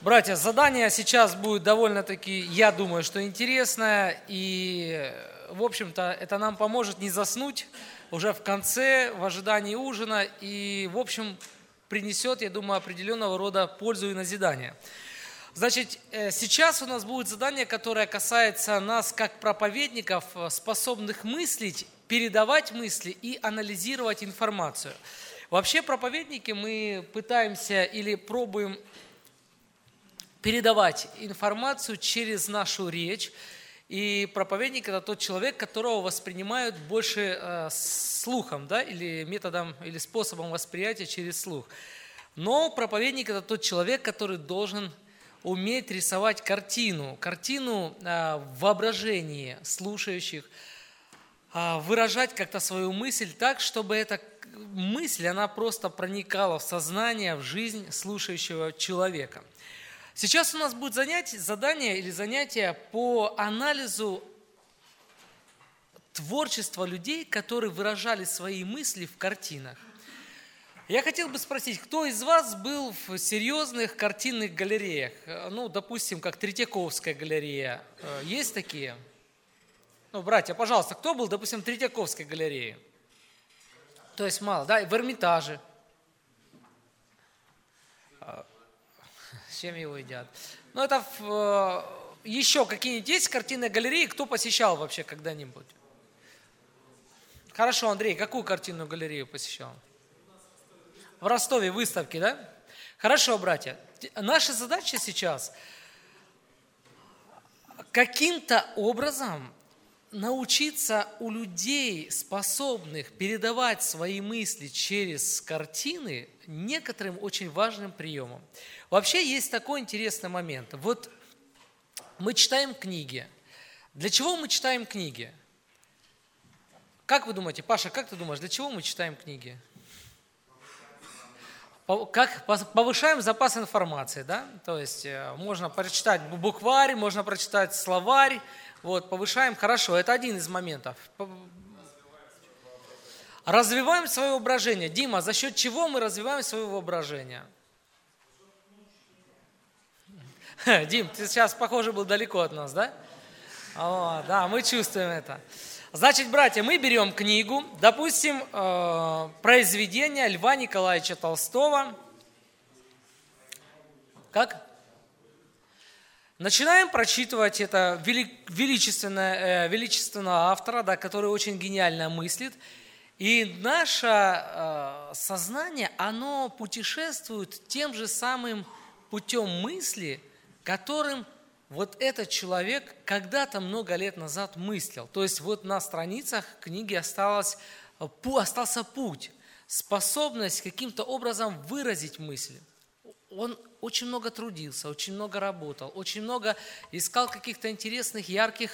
Братья, задание сейчас будет довольно-таки, я думаю, что интересное. И, в общем-то, это нам поможет не заснуть уже в конце, в ожидании ужина. И, в общем, принесет, я думаю, определенного рода пользу и назидание. Значит, сейчас у нас будет задание, которое касается нас как проповедников, способных мыслить, передавать мысли и анализировать информацию. Вообще проповедники мы пытаемся или пробуем передавать информацию через нашу речь. И проповедник – это тот человек, которого воспринимают больше слухом, да, или методом, или способом восприятия через слух. Но проповедник – это тот человек, который должен уметь рисовать картину в воображении слушающих, выражать как-то свою мысль так, чтобы эта мысль, она просто проникала в сознание, в жизнь слушающего человека. Сейчас у нас будет занятие по анализу творчества людей, которые выражали свои мысли в картинах. Я хотел бы спросить, кто из вас был в серьезных картинных галереях? Ну, допустим, как Третьяковская галерея. Есть такие? Ну, братья, пожалуйста, кто был, допустим, в Третьяковской галерее? То есть мало, да? И в Эрмитаже. С чем его едят? Ну, это еще какие-нибудь есть картинные галереи, кто посещал вообще когда-нибудь? Хорошо, Андрей, какую картинную галерею посещал? В Ростове выставки, да? Хорошо, братья. Наша задача сейчас каким-то образом научиться у людей, способных передавать свои мысли через картины, некоторым очень важным приемом. Вообще есть такой интересный момент. Вот мы читаем книги. Для чего мы читаем книги? Как вы думаете, Паша, как ты думаешь, для чего мы читаем книги? Как повышаем запас информации, да? То есть можно прочитать букварь, можно прочитать словарь. Вот, повышаем, хорошо, это один из моментов. Развиваем свое воображение. Дима, за счет чего мы развиваем свое воображение? Дим, ты сейчас, похоже, был далеко от нас, да? О, да, мы чувствуем это. Значит, братья, мы берем книгу, допустим, произведение Льва Николаевича Толстого. Как? Начинаем прочитывать это величественного автора, да, который очень гениально мыслит. И наше сознание, оно путешествует тем же самым путем мысли, которым вот этот человек когда-то много лет назад мыслил. То есть вот на страницах книги остался путь, способность каким-то образом выразить мысль. Он очень много трудился, очень много работал, очень много искал каких-то интересных, яркий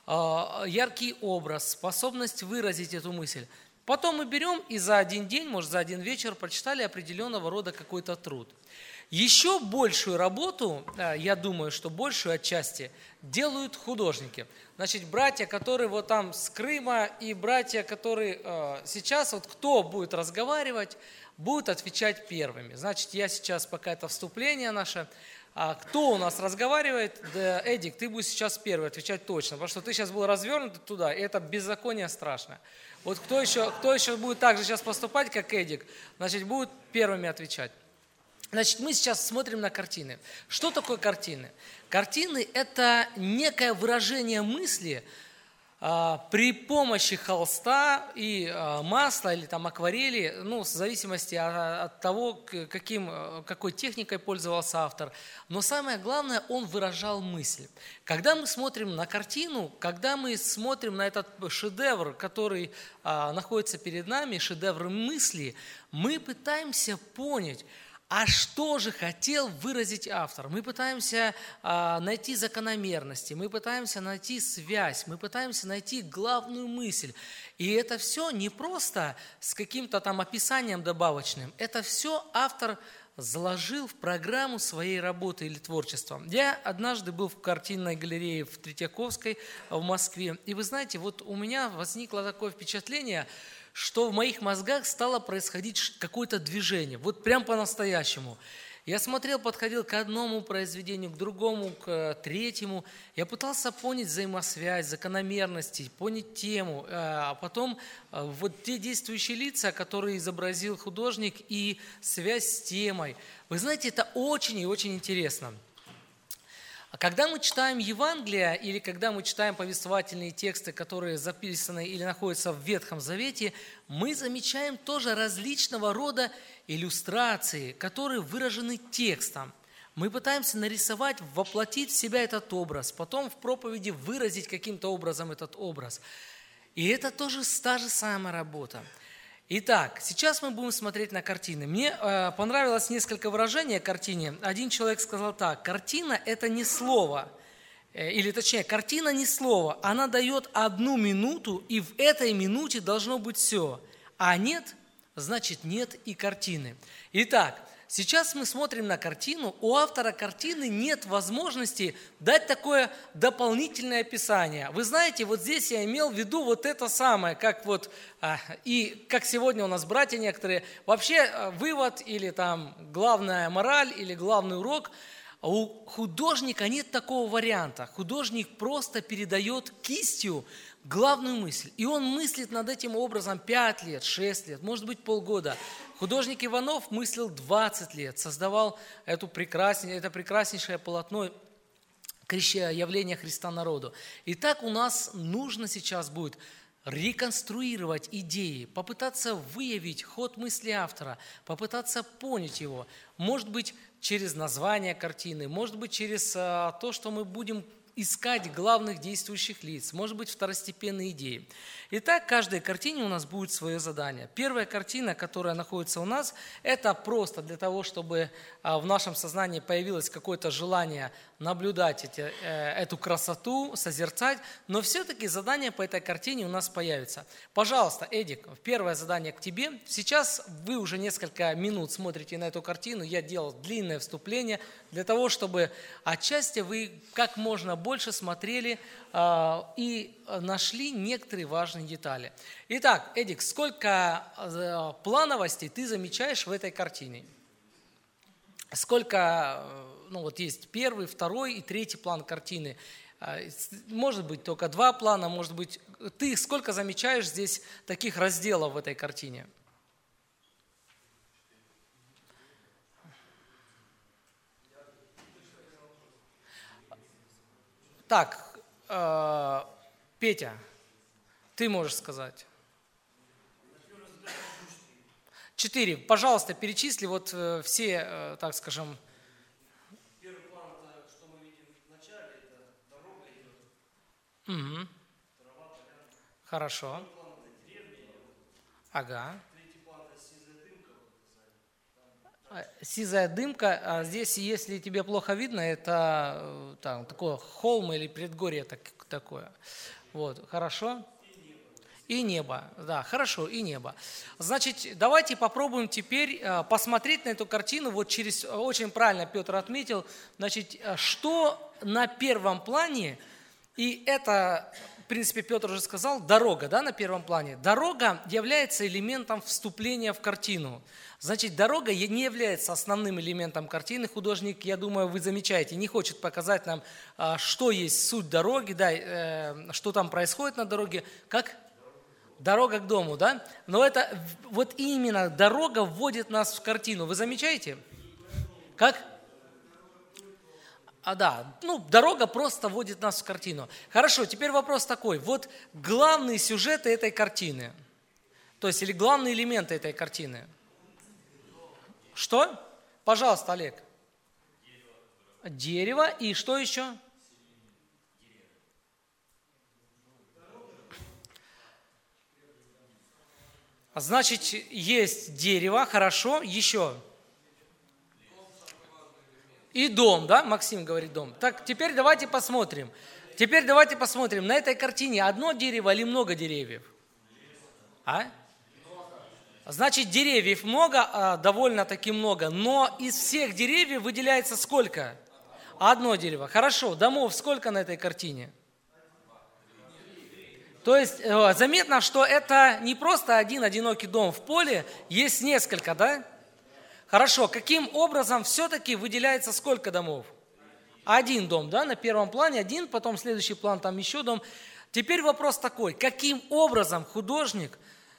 образ, способность выразить эту мысль. Потом мы берем и за один день, может за один вечер прочитали определенного рода какой-то труд. Еще большую работу, я думаю, что большую отчасти делают художники. Значит, братья, которые вот там с Крыма, и братья, которые сейчас, вот кто будет разговаривать, будут отвечать первыми. Значит, я сейчас, пока это вступление наше, кто у нас разговаривает? Да, Эдик, ты будешь сейчас первый отвечать точно, потому что ты сейчас был развернут туда, и это беззаконие страшное. Вот кто еще будет так же сейчас поступать, как Эдик, значит, будут первыми отвечать. Значит, мы сейчас смотрим на картины. Что такое картины? Картины – это некое выражение мысли при помощи холста и масла или там акварели, ну, в зависимости от того, какой техникой пользовался автор. Но самое главное, он выражал мысль. Когда мы смотрим на картину, когда мы смотрим на этот шедевр, который находится перед нами, шедевр мысли, мы пытаемся понять, а что же хотел выразить автор? Мы пытаемся найти закономерности, мы пытаемся найти связь, мы пытаемся найти главную мысль. И это все не просто с каким-то там описанием добавочным, это все автор заложил в программу своей работы или творчества. Я однажды был в картинной галерее в Третьяковской в Москве, и вы знаете, вот у меня возникло такое впечатление, что в моих мозгах стало происходить какое-то движение, вот прям по-настоящему. Я смотрел, подходил к одному произведению, к другому, к третьему. Я пытался понять взаимосвязь, закономерности, понять тему. А потом вот те действующие лица, которые изобразил художник, и связь с темой. Вы знаете, это очень и очень интересно. Когда мы читаем Евангелие или когда мы читаем повествовательные тексты, которые записаны или находятся в Ветхом Завете, мы замечаем тоже различного рода иллюстрации, которые выражены текстом. Мы пытаемся нарисовать, воплотить в себя этот образ, потом в проповеди выразить каким-то образом этот образ. И это тоже та же самая работа. Итак, сейчас мы будем смотреть на картины. Мне понравилось несколько выражений о картине. Один человек сказал так: картина – это не слово, или точнее, картина не слово, она дает 1 минуту, и в этой минуте должно быть все. А нет, значит нет и картины. Итак, сейчас мы смотрим на картину, у автора картины нет возможности дать такое дополнительное описание. Вы знаете, вот здесь я имел в виду вот это самое, как вот, и как сегодня у нас братья некоторые, вообще вывод или там главная мораль или главный урок, у художника нет такого варианта. Художник просто передает кистью главную мысль. И он мыслит над этим образом 5 лет, 6 лет, может быть полгода. Художник Иванов мыслил 20 лет, создавал это прекраснейшее полотно явления Христа народу. Итак, у нас нужно сейчас будет реконструировать идеи, попытаться выявить ход мысли автора, попытаться понять его. Может быть, через название картины, может быть, через то, что мы будем искать главных действующих лиц, может быть, второстепенные идеи. Итак, каждой картине у нас будет свое задание. Первая картина, которая находится у нас, это просто для того, чтобы в нашем сознании появилось какое-то желание наблюдать эту красоту, созерцать, но все-таки задание по этой картине у нас появится. Пожалуйста, Эдик, первое задание к тебе. Сейчас вы уже несколько минут смотрите на эту картину, я делал длинное вступление для того, чтобы отчасти вы как можно больше смотрели и нашли некоторые важные детали. Итак, Эдик, сколько плановостей ты замечаешь в этой картине? Сколько, есть первый, второй и третий план картины? Может быть, только 2 плана, может быть. Ты сколько замечаешь здесь таких разделов в этой картине? Так, Петя, ты можешь сказать. 4. Пожалуйста, перечисли все, так скажем. Первый план, это что мы видим в начале, это дорога идет. Угу. Хорошо. Второй план это деревня идет. Ага. Третий план это сизая дымка. Сизая дымка, здесь, если тебе плохо видно, это такое холм или предгорье такое. Вот, хорошо. И небо, да, хорошо, и небо. Значит, давайте попробуем теперь посмотреть на эту картину, очень правильно Петр отметил, значит, что на первом плане, и это, в принципе, Петр уже сказал, дорога, да, на первом плане. Дорога является элементом вступления в картину. Значит, дорога не является основным элементом картины. Художник, я думаю, вы замечаете, не хочет показать нам, что есть суть дороги, да, что там происходит на дороге, как... Дорога к дому, да? Но это вот именно дорога вводит нас в картину. Вы замечаете? Как? Да, дорога просто вводит нас в картину. Хорошо, теперь вопрос такой. Вот главные сюжеты этой картины. То есть, или главные элементы этой картины. Что? Пожалуйста, Олег. Дерево. И что еще? Значит, есть дерево, хорошо, еще. И дом, да, Максим говорит дом. Так, теперь давайте посмотрим. На этой картине одно дерево или много деревьев? Значит, деревьев много, довольно-таки много, но из всех деревьев выделяется сколько? Одно дерево. Хорошо, домов сколько на этой картине? То есть заметно, что это не просто один одинокий дом в поле, есть несколько, да? Хорошо, каким образом все-таки выделяется сколько домов? Один дом, да, на первом плане один, потом следующий план, там еще дом. Теперь вопрос такой, каким образом художник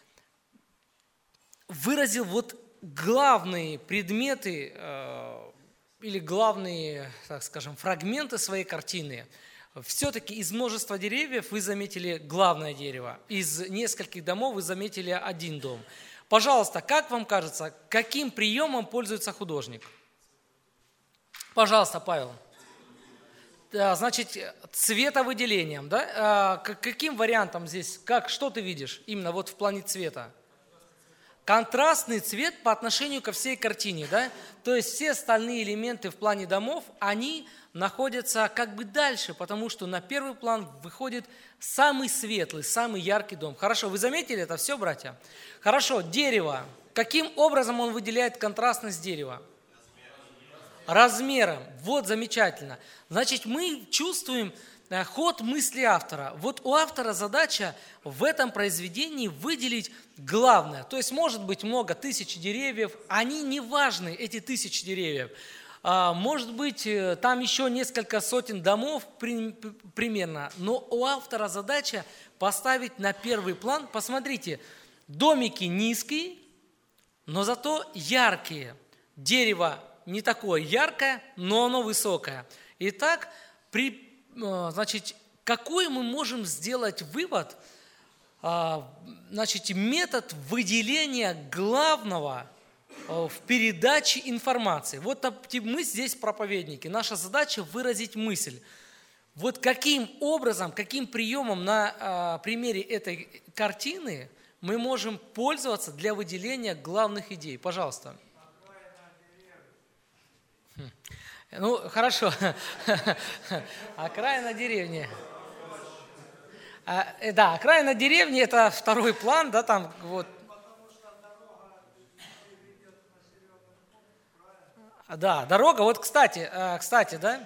выразил вот главные предметы или главные, так скажем, фрагменты своей картины. Все-таки из множества деревьев вы заметили главное дерево, из нескольких домов вы заметили один дом. Пожалуйста, как вам кажется, каким приемом пользуется художник? Пожалуйста, Павел. Да, значит, цветовыделением, да? Каким вариантом здесь, что ты видишь именно вот в плане цвета? Контрастный цвет по отношению ко всей картине, да? То есть все остальные элементы в плане домов, они находятся как бы дальше, потому что на первый план выходит самый светлый, самый яркий дом. Хорошо, вы заметили это все, братья? Хорошо, дерево. Каким образом он выделяет контрастность дерева? Размером. Вот, замечательно. Значит, мы чувствуем ход мысли автора. Вот у автора задача в этом произведении выделить главное. То есть может быть много тысяч деревьев, они не важны, эти тысячи деревьев. Может быть там еще несколько сотен домов примерно, но у автора задача поставить на первый план, посмотрите, домики низкие, но зато яркие. Дерево не такое яркое, но оно высокое. Итак, значит, какой мы можем сделать вывод, значит, метод выделения главного в передаче информации. Вот мы здесь проповедники, наша задача выразить мысль. Вот каким образом, каким приемом на примере этой картины мы можем пользоваться для выделения главных идей. Пожалуйста. Ну, хорошо. Окраина деревни. Да, окраина деревни – это второй план, да, там вот. Да, дорога, вот, кстати, да?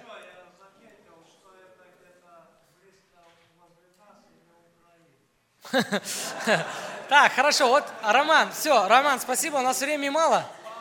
Так, хорошо, вот, Роман, все, Роман, спасибо, у нас времени мало.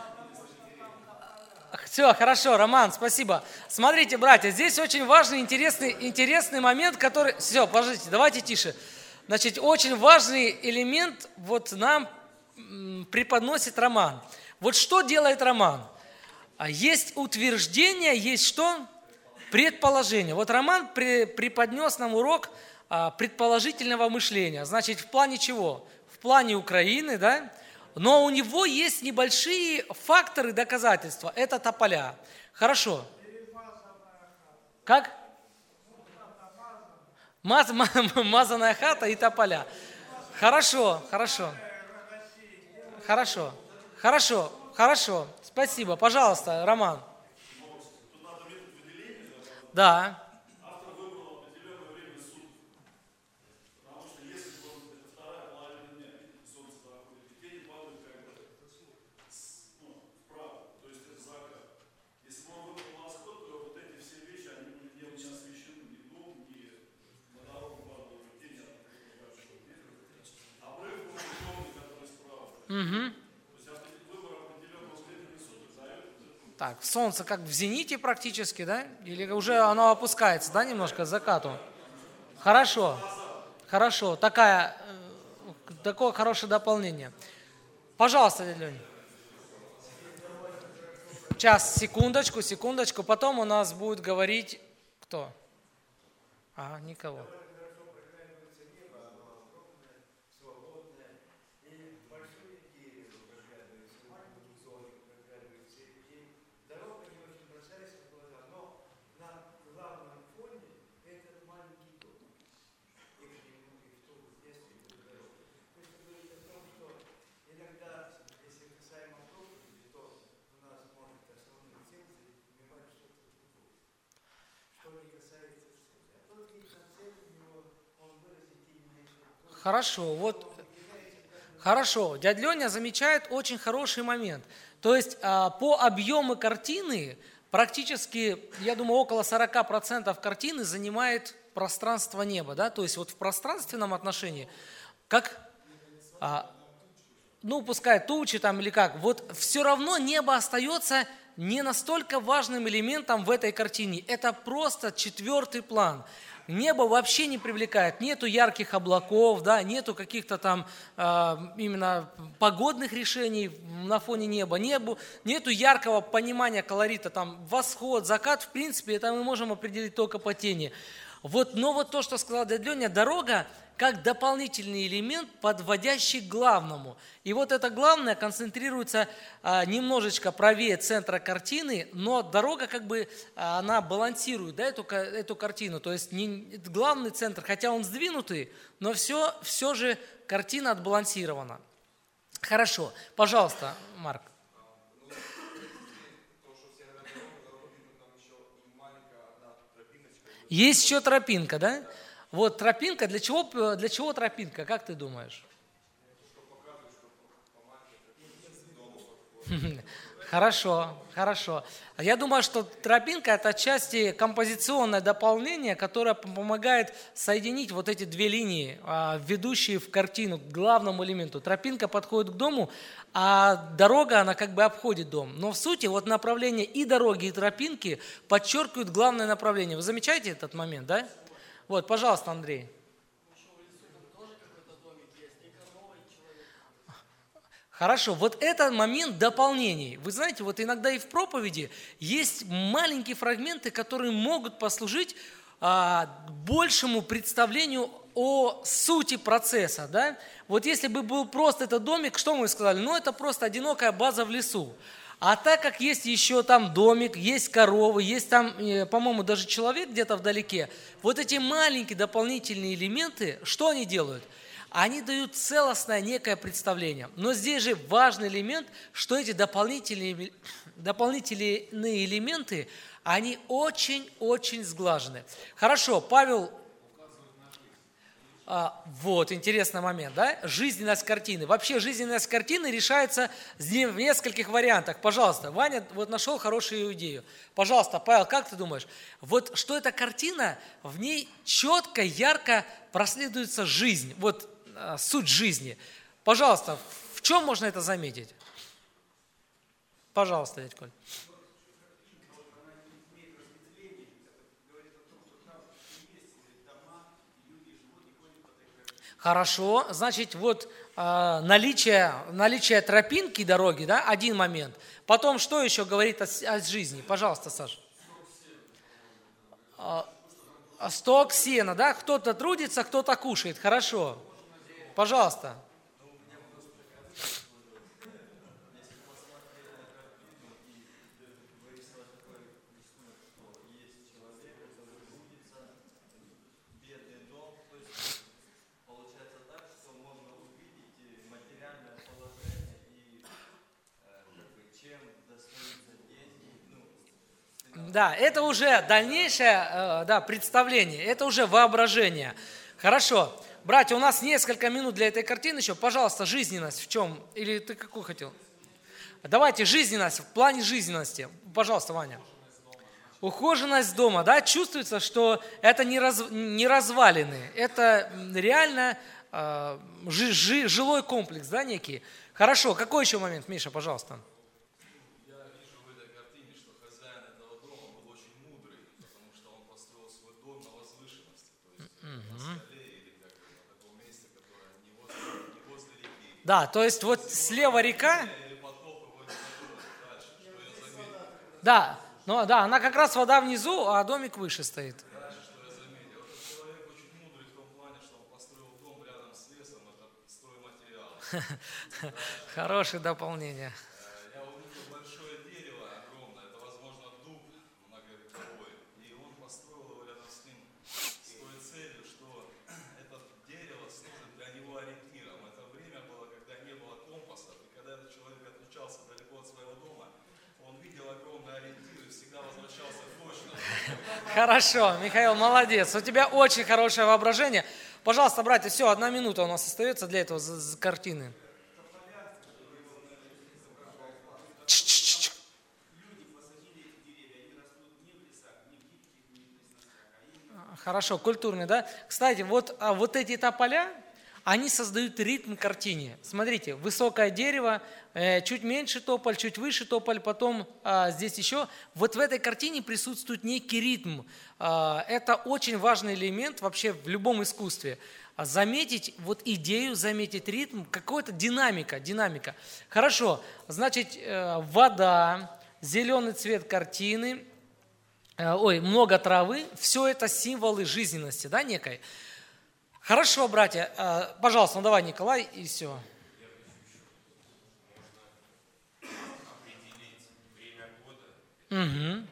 Все, хорошо, Роман, спасибо. Смотрите, братья, здесь очень важный, интересный момент, который... Все, подождите, давайте тише. Значит, очень важный элемент вот нам преподносит Роман. Вот что делает Роман? Есть утверждение, есть что? Предположение. Вот Роман преподнес нам урок предположительного мышления. Значит, в плане чего? В плане Украины, да? Но у него есть небольшие факторы доказательства. Это тополя. Хорошо. Как? Мазаная хата и тополя. Хорошо. Спасибо. Пожалуйста, Роман. Да. Угу. Так, солнце как в зените практически, да? Или уже оно опускается, да, немножко к закату? Хорошо. Такое хорошее дополнение. Пожалуйста, дядя Лёнь. Сейчас, секундочку. Потом у нас будет говорить кто? Никого. Хорошо, дядя Леня замечает очень хороший момент. То есть по объему картины практически, я думаю, около 40% картины занимает пространство неба. Да? То есть вот в пространственном отношении, как... ну, пускай тучи там или как, вот все равно небо остается не настолько важным элементом в этой картине. Это просто четвертый план. Небо вообще не привлекает, нету ярких облаков, да, нету каких-то там именно погодных решений на фоне неба, нету яркого понимания колорита, там восход, закат, в принципе, это мы можем определить только по тени. Но вот то, что сказал дядя Леня, дорога как дополнительный элемент, подводящий к главному. И вот это главное концентрируется немножечко правее центра картины, но дорога как бы, она балансирует, да, эту картину. То есть не главный центр, хотя он сдвинутый, но все же картина отбалансирована. Хорошо, пожалуйста, Марк. Есть еще тропинка, да? Вот тропинка, для чего тропинка, как ты думаешь? Хорошо. Я думаю, что тропинка – это отчасти композиционное дополнение, которое помогает соединить вот эти две линии, ведущие в картину, к главному элементу. Тропинка подходит к дому, а дорога, она как бы обходит дом. Но в сути вот направление и дороги, и тропинки подчеркивают главное направление. Вы замечаете этот момент, да? Вот, пожалуйста, Андрей. Хорошо, вот этот момент дополнений. Вы знаете, вот иногда и в проповеди есть маленькие фрагменты, которые могут послужить большему представлению о сути процесса. Да? Вот если бы был просто этот домик, что мы сказали? Ну, это просто одинокая база в лесу. А так как есть еще там домик, есть коровы, есть там, по-моему, даже человек где-то вдалеке, вот эти маленькие дополнительные элементы, что они делают? Они дают целостное некое представление. Но здесь же важный элемент, что эти дополнительные элементы, они очень-очень сглажены. Хорошо, Павел... Вот, интересный момент, да? Жизненность картины. Вообще жизненность картины решается в нескольких вариантах. Пожалуйста, Ваня вот нашел хорошую идею. Пожалуйста, Павел, как ты думаешь? Вот что эта картина, в ней четко, ярко проследуется жизнь, вот суть жизни. Пожалуйста, в чем можно это заметить? Пожалуйста, дядя Коль. Хорошо, значит, вот наличие тропинки, дороги, да, один момент. Потом, что еще говорит о жизни? Пожалуйста, Саша. Сток сена, да, кто-то трудится, кто-то кушает, хорошо. Пожалуйста. Да, это уже дальнейшее представление, это уже воображение. Хорошо. Братья, у нас несколько минут для этой картины еще. Пожалуйста, жизненность в чем? Или ты какую хотел? Давайте, жизненность, в плане жизненности. Пожалуйста, Ваня. Ухоженность дома, да, чувствуется, что это не развалины, это реально жилой комплекс, да, некий. Хорошо, какой еще момент, Миша, пожалуйста? Да, то есть вот слева река. Да, ну да, она как раз вода внизу, а домик выше стоит. Хорошее дополнение. Я увидел большое дерево огромное, это, возможно, дуб многовековой, и он построил его рядом с ним с той целью, что это дерево служит для него ориентиром. Это время было, когда не было компасов, и когда этот человек отлучался далеко от своего дома, он видел огромный ориентир и всегда возвращался точно. Хорошо, Михаил, молодец. У тебя очень хорошее воображение. Пожалуйста, братья, все, 1 минута у нас остается для этого картины. Хорошо, культурный, да? Кстати, вот эти тополя, они создают ритм картине. Смотрите, высокое дерево, чуть меньше тополь, чуть выше тополь, потом здесь еще. Вот в этой картине присутствует некий ритм. Это очень важный элемент вообще в любом искусстве. Заметить вот идею, заметить ритм, какая-то динамика. Хорошо, значит, вода, зеленый цвет картины, много травы, все это символы жизненности, да, некой. Хорошо, братья, пожалуйста, давай, Николай, и все. Угу.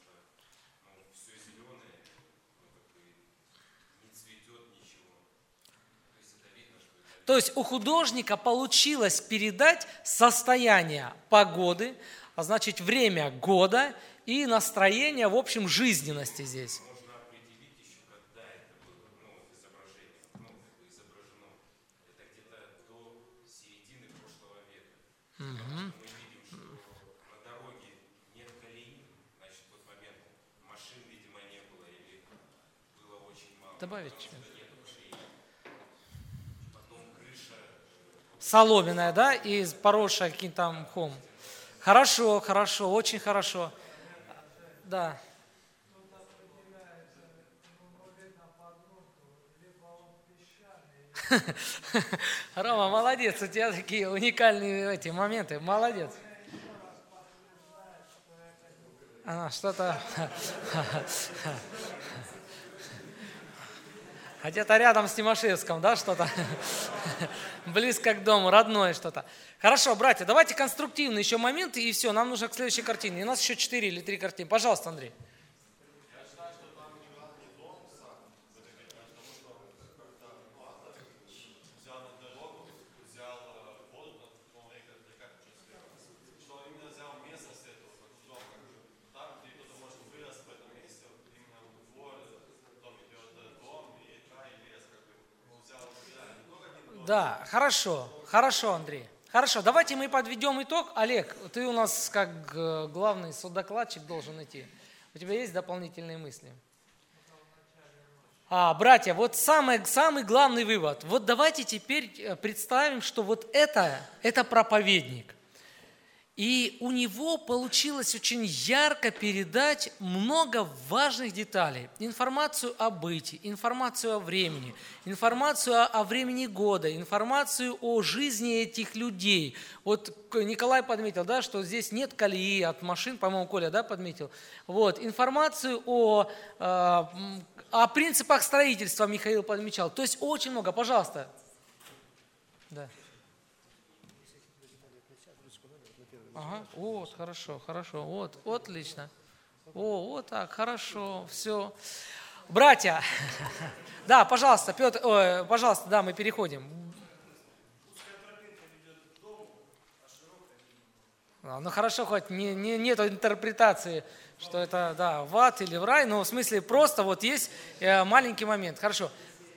То есть у художника получилось передать состояние погоды, а значит время года и настроение, в общем, жизненности здесь. Можно определить еще, когда это было изображено. Это где-то до середины прошлого века. Мы видим, что на дороге нет колеи, значит, в тот момент машин, видимо, не было или было очень мало. Добавить Нет колеи. Потом крыша. Соломенная, да, и поросшая каким-то там мхом. Хорошо, очень хорошо. Да. Рома, молодец, у тебя такие уникальные эти моменты, молодец. Что-то... Где-то рядом с Тимошевском, да, что-то близко к дому, родное что-то. Хорошо, братья, давайте конструктивные еще моменты, и все, нам нужно к следующей картине. У нас еще 4 или 3 картины. Пожалуйста, Андрей. Да, хорошо, Андрей. Хорошо, давайте мы подведем итог. Олег, ты у нас как главный судокладчик должен идти. У тебя есть дополнительные мысли? Братья, вот самый главный вывод. Вот давайте теперь представим, что вот это проповедник. И у него получилось очень ярко передать много важных деталей. Информацию о бытии, информацию о времени, информацию о времени года, информацию о жизни этих людей. Вот Николай подметил, да, что здесь нет колеи от машин, по-моему, Коля, да, подметил. Вот, информацию о принципах строительства Михаил подмечал. То есть очень много. Пожалуйста. Да. Ага, вот, хорошо, вот, отлично. Вот так, хорошо, все. Братья, да, пожалуйста, Петр, пожалуйста, да, мы переходим. Ну хорошо, хоть нету интерпретации, что это, да, в ад или в рай, но в смысле просто вот есть маленький момент. Хорошо.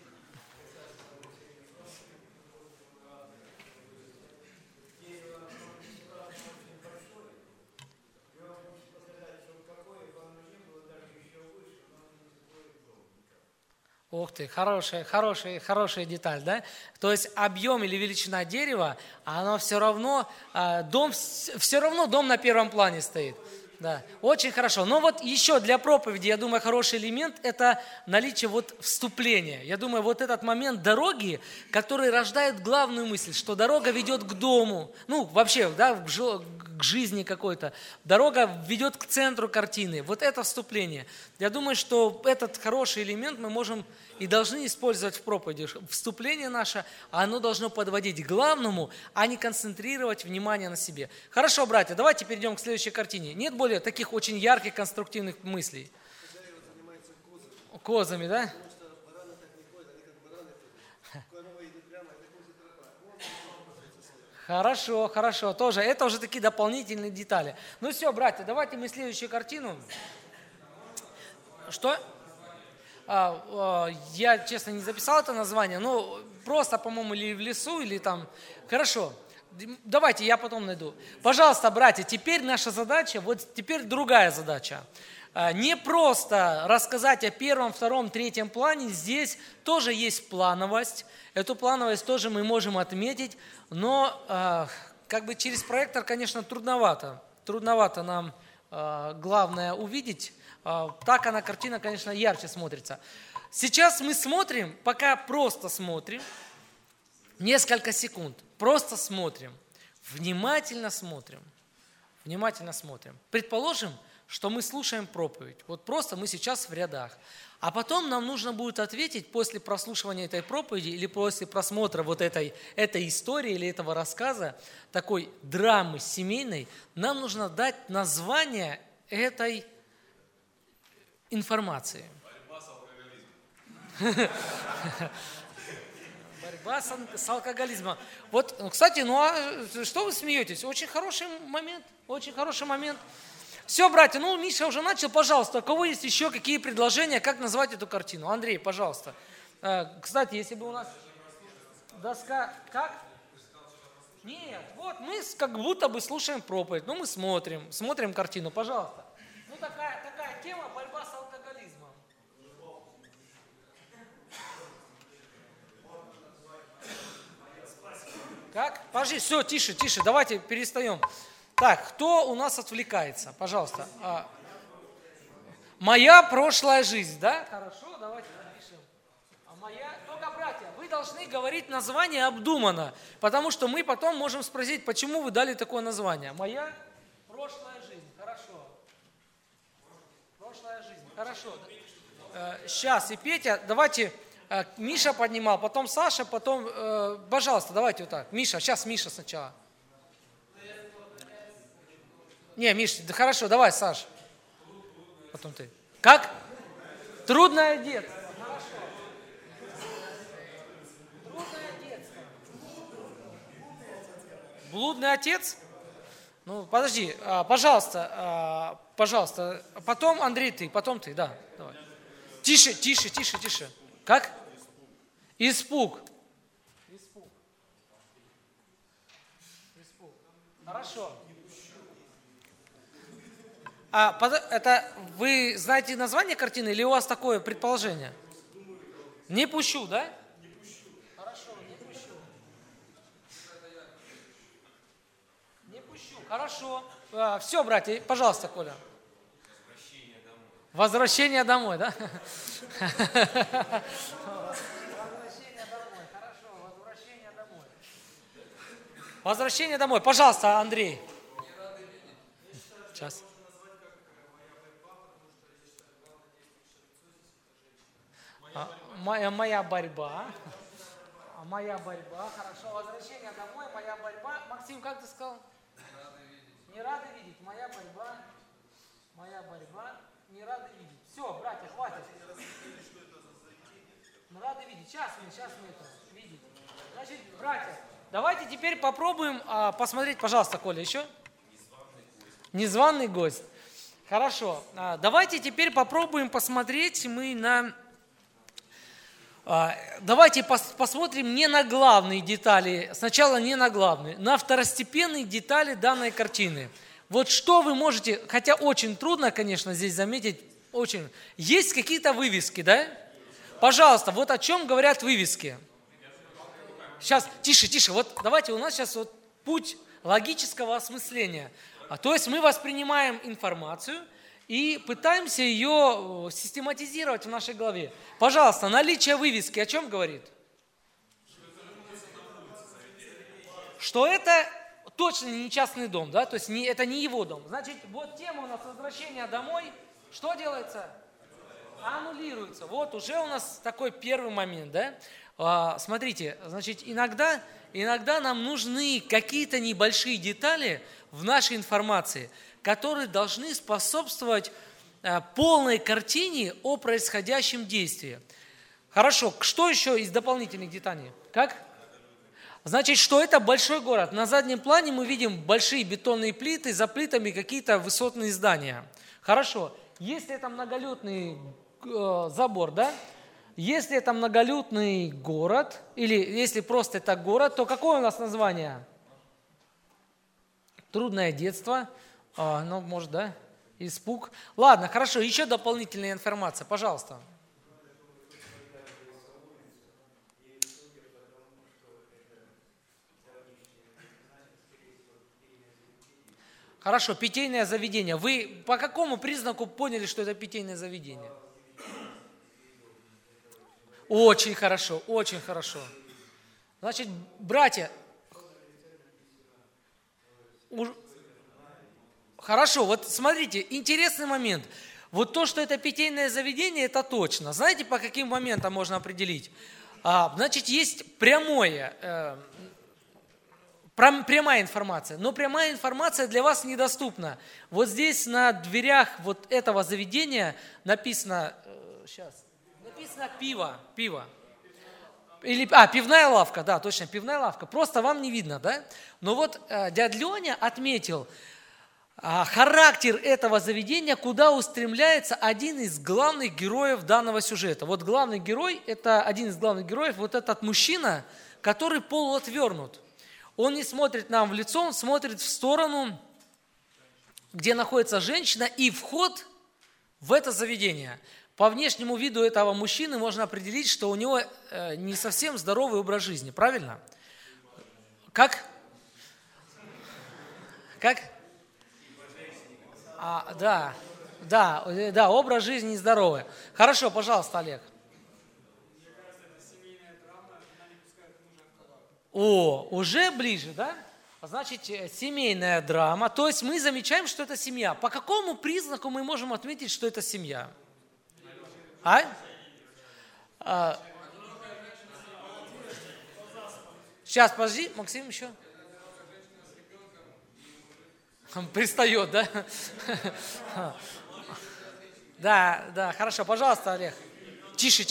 Ух ты, хорошая деталь, да? То есть объем или величина дерева, оно все равно дом на первом плане стоит. Да, очень хорошо. Но вот еще для проповеди, я думаю, хороший элемент – это наличие вот вступления. Я думаю, вот этот момент дороги, который рождает главную мысль, что дорога ведет к дому, ну, вообще, да, к жизни какой-то. Дорога ведет к центру картины. Вот это вступление. Я думаю, что этот хороший элемент мы можем и должны использовать в проповеди. Вступление наше, оно должно подводить к главному, а не концентрировать внимание на себе. Хорошо, братья, давайте перейдем к следующей картине. Нет более таких очень ярких конструктивных мыслей. Козами, да? Хорошо, тоже. Это уже такие дополнительные детали. Ну все, братья, давайте мы следующую картину. Что? Я, честно, не записал это название, но просто, по-моему, или в лесу, или там. Хорошо, давайте, я потом найду. Пожалуйста, братья, теперь наша задача, вот теперь другая задача. не просто рассказать о первом, втором, третьем плане, здесь тоже есть плановость. Эту плановость тоже мы можем отметить, но как бы через проектор, конечно, трудновато. Трудновато нам главное увидеть. Так она, картина, конечно, ярче смотрится. Сейчас мы смотрим, пока просто смотрим, несколько секунд, просто смотрим, внимательно смотрим, внимательно смотрим. Предположим, что мы слушаем проповедь. Вот просто мы сейчас в рядах. А потом нам нужно будет ответить после прослушивания этой проповеди или после просмотра вот этой истории или этого рассказа, такой драмы семейной, нам нужно дать название этой информации. Борьба с алкоголизмом. Борьба с алкоголизмом. Вот, кстати, ну а что вы смеетесь? Очень хороший момент, очень хороший момент. Все, братья, ну Миша уже начал, пожалуйста, у кого есть еще какие предложения, как назвать эту картину? Андрей, пожалуйста. Кстати, если бы у нас доска, как? Нет, вот мы как будто бы слушаем проповедь, ну мы смотрим картину, пожалуйста. Ну такая тема, борьба с алкоголизмом. Как? Подожди, все, тише, давайте перестаем. Так, кто у нас отвлекается? Пожалуйста. Моя прошлая жизнь, да? Хорошо, давайте напишем. Только, братья, вы должны говорить название обдуманно, потому что мы потом можем спросить, почему вы дали такое название. Моя прошлая жизнь, хорошо. Прошлая жизнь, хорошо. Сейчас, и Петя, давайте, Миша поднимал, потом Саша, потом, пожалуйста, давайте вот так. Миша, сейчас Миша сначала. Не, Миш, да хорошо, давай, Саш. Потом ты. Как? Трудное детство. Хорошо. Трудное детство. Блудный отец? Ну, подожди, пожалуйста. Потом, Андрей, ты, потом ты, да. Давай. Тише. Как? Испуг. Хорошо. Это вы знаете название картины или у вас такое предположение? Не пущу, да? Не пущу. Хорошо, не пущу. Не пущу, хорошо. Все, братья, пожалуйста, Коля. Возвращение домой, да? Возвращение домой, хорошо, возвращение домой. Пожалуйста, Андрей. Сейчас. Моя борьба. Хорошо. Возвращение домой, моя борьба. Максим, как ты сказал? Не рады видеть. Моя борьба. Не рады видеть. Все, братья, хватит. Не рады видеть. Сейчас мы это видеть. Значит, братья, давайте теперь попробуем посмотреть, пожалуйста, Коля, еще. Незваный гость. Хорошо. Давайте теперь попробуем посмотреть мы на... Давайте посмотрим не на главные детали, сначала не на главные, на второстепенные детали данной картины. Вот что вы можете, хотя очень трудно, конечно, здесь заметить, очень. Есть какие-то вывески, да? Пожалуйста, вот о чем говорят вывески. Сейчас, тише, вот давайте у нас сейчас вот путь логического осмысления. То есть мы воспринимаем информацию и пытаемся ее систематизировать в нашей голове. Пожалуйста, наличие вывески о чем говорит? Что это точно не частный дом, да? То есть это не его дом. Значит, вот тема у нас возвращение домой. Что делается? Аннулируется. Вот уже у нас такой первый момент, да? Смотрите, значит, иногда нам нужны какие-то небольшие детали в нашей информации, которые должны способствовать полной картине о происходящем действии. Хорошо, что еще из дополнительных деталей? Как? Значит, что это большой город. На заднем плане мы видим большие бетонные плиты, за плитами какие-то высотные здания. Хорошо, если это многолюдный забор, да? Если это многолюдный город, или если просто это город, то какое у нас название? Трудное детство. Ну, может, да? Испуг. Ладно, хорошо, еще дополнительная информация, пожалуйста. Хорошо, питейное заведение. Вы по какому признаку поняли, что это питейное заведение? Очень хорошо, очень хорошо. Значит, братья, хорошо, вот смотрите, интересный момент. Вот то, что это питейное заведение, это точно. Знаете, по каким моментам можно определить? Значит, есть прямая информация, но прямая информация для вас недоступна. Вот здесь на дверях вот этого заведения написано, пиво. Или, пивная лавка, да, точно, пивная лавка. Просто вам не видно, да? Но вот дядя Леня отметил характер этого заведения, куда устремляется один из главных героев данного сюжета. Вот главный герой, это один из главных героев, вот этот мужчина, который полуотвернут. Он не смотрит нам в лицо, он смотрит в сторону, где находится женщина, и вход в это заведение. По внешнему виду этого мужчины можно определить, что у него не совсем здоровый образ жизни, правильно? Как? Да, образ жизни нездоровый. Хорошо, пожалуйста, Олег. Уже ближе, да? Значит, семейная драма. То есть мы замечаем, что это семья. По какому признаку мы можем отметить, что это семья? Сейчас, подожди, Максим, еще. Пристает, да? Да, хорошо, пожалуйста, Олег. Тише.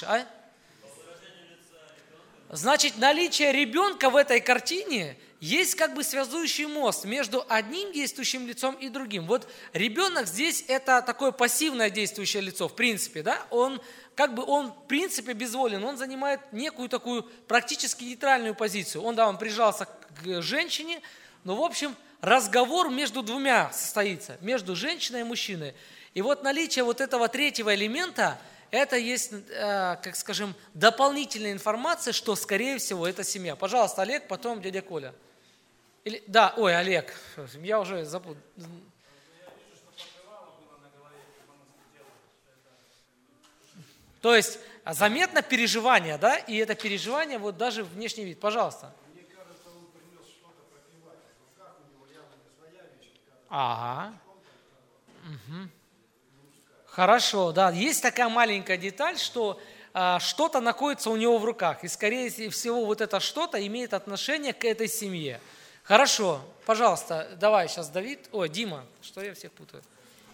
Значит, наличие ребенка в этой картине есть как бы связующий мост между одним действующим лицом и другим. Вот ребенок здесь это такое пассивное действующее лицо, в принципе, да? Он в принципе безволен, он занимает некую такую практически нейтральную позицию. Он прижался к женщине, но в общем разговор между двумя состоится, между женщиной и мужчиной. И вот наличие вот этого третьего элемента, это есть, как скажем, дополнительная информация, что, скорее всего, это семья. Пожалуйста, Олег, потом дядя Коля. Олег, я уже забыл. То есть заметно переживание, да, и это переживание, вот даже внешний вид. Пожалуйста. Мне кажется, он принес что-то пропивать. В руках у него явно не своя вещь. Ага. Угу. Хорошо, да. Есть такая маленькая деталь, что что-то находится у него в руках. И, скорее всего, вот это что-то имеет отношение к этой семье. Хорошо, пожалуйста, давай сейчас Дима, что я всех путаю.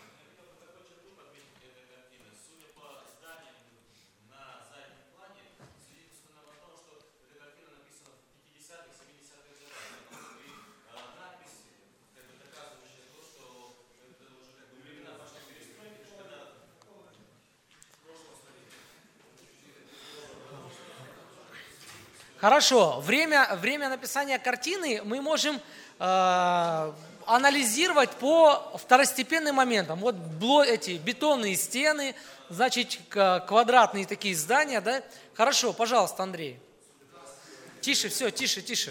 Хорошо, время написания картины мы можем анализировать по второстепенным моментам. Вот эти бетонные стены, значит, квадратные такие здания, да? Хорошо, пожалуйста, Андрей. Тише, все, тише.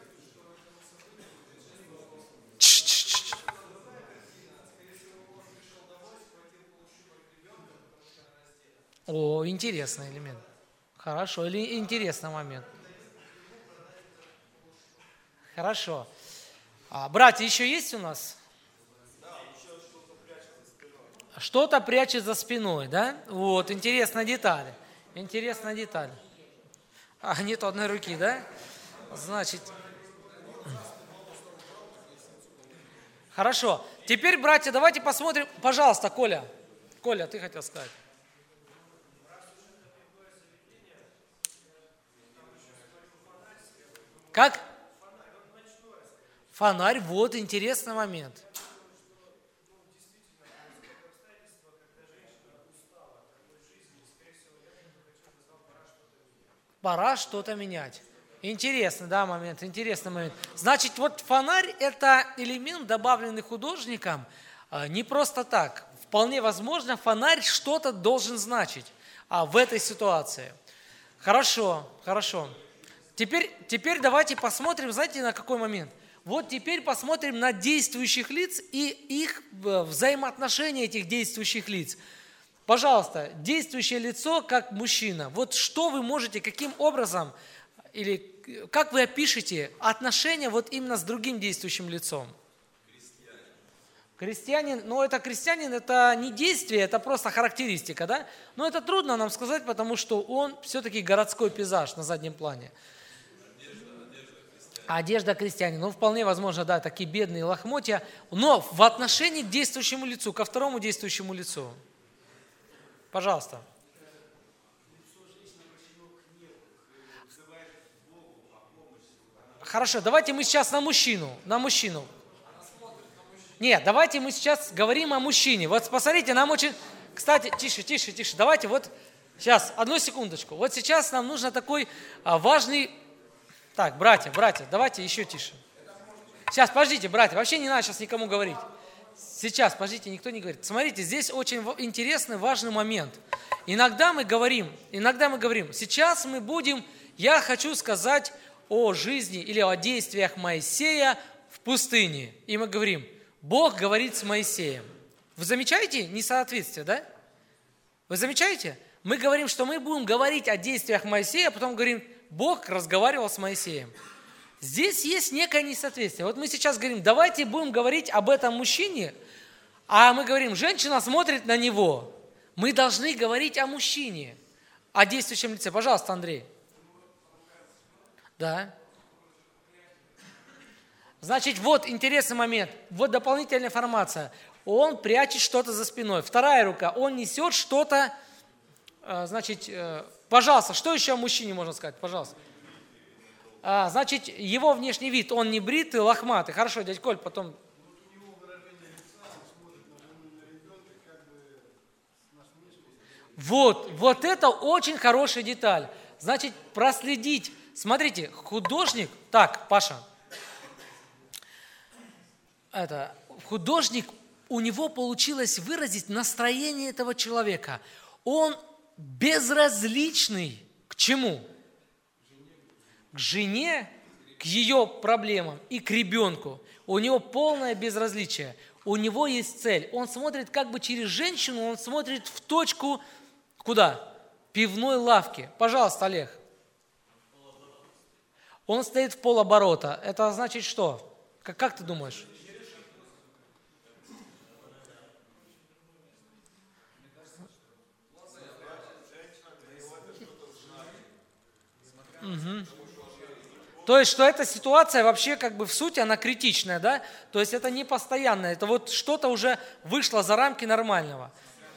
Интересный элемент. Хорошо, или интересный момент. Хорошо. Братья, еще есть у нас? Что-то прячет за спиной, да? Вот, интересная деталь. Нет одной руки, да? Значит. Хорошо. Теперь, братья, давайте посмотрим. Пожалуйста, Коля. Коля, ты хотел сказать. Как? Фонарь, вот интересный момент. Пора что-то менять. Интересный, да, момент, интересный момент. Значит, вот фонарь – это элемент, добавленный художником Не просто так. Вполне возможно, фонарь что-то должен значить в этой ситуации. Хорошо. Теперь давайте посмотрим, знаете, на какой момент? Вот теперь посмотрим на действующих лиц и их взаимоотношения этих действующих лиц. Пожалуйста, действующее лицо как мужчина. Вот что вы можете, каким образом, или как вы опишете отношения вот именно с другим действующим лицом? Крестьянин, крестьянин это не действие, это просто характеристика, да? Но это трудно нам сказать, потому что он все-таки городской пейзаж на заднем плане. Одежда крестьянина, вполне возможно, да, такие бедные лохмотья, но в отношении к действующему лицу, ко второму действующему лицу. Пожалуйста. Хорошо, давайте мы сейчас на мужчину. Нет, давайте мы сейчас говорим о мужчине. Вот посмотрите, нам очень... Кстати, тише. Давайте вот сейчас, одну секундочку. Вот сейчас нам нужно такой важный... Так, братья, давайте еще тише. Сейчас, подождите, братья, вообще не надо сейчас никому говорить. Сейчас, подождите, никто не говорит. Смотрите, здесь очень интересный, важный момент. Иногда мы говорим, сейчас мы будем, я хочу сказать о жизни или о действиях Моисея в пустыне. И мы говорим, Бог говорит с Моисеем. Вы замечаете несоответствие, да? Вы замечаете? Мы говорим, что мы будем говорить о действиях Моисея, а потом говорим, Бог разговаривал с Моисеем. Здесь есть некое несоответствие. Вот мы сейчас говорим, давайте будем говорить об этом мужчине, а мы говорим, женщина смотрит на него. Мы должны говорить о мужчине, о действующем лице. Пожалуйста, Андрей. Да. Значит, вот интересный момент, вот дополнительная информация. Он прячет что-то за спиной. Вторая рука, он несет что-то, значит, пожалуйста, что еще о мужчине можно сказать? Пожалуйста. Значит, его внешний вид, он не бритый, лохматый. Хорошо, дядь Коль, потом... Вот это очень хорошая деталь. Значит, проследить. Смотрите, художник... Так, Паша. Художник, у него получилось выразить настроение этого человека. Он безразличный к чему? К жене, к ее проблемам и к ребенку. У него полное безразличие. У него есть цель. Он смотрит как бы через женщину, он смотрит в точку, куда? Пивной лавки. Пожалуйста, Олег. Он стоит в полоборота. Это значит что? Как ты думаешь? Угу. То есть, что эта ситуация вообще как бы в сути, она критичная, да? То есть, это не постоянно, это вот что-то уже вышло за рамки нормального.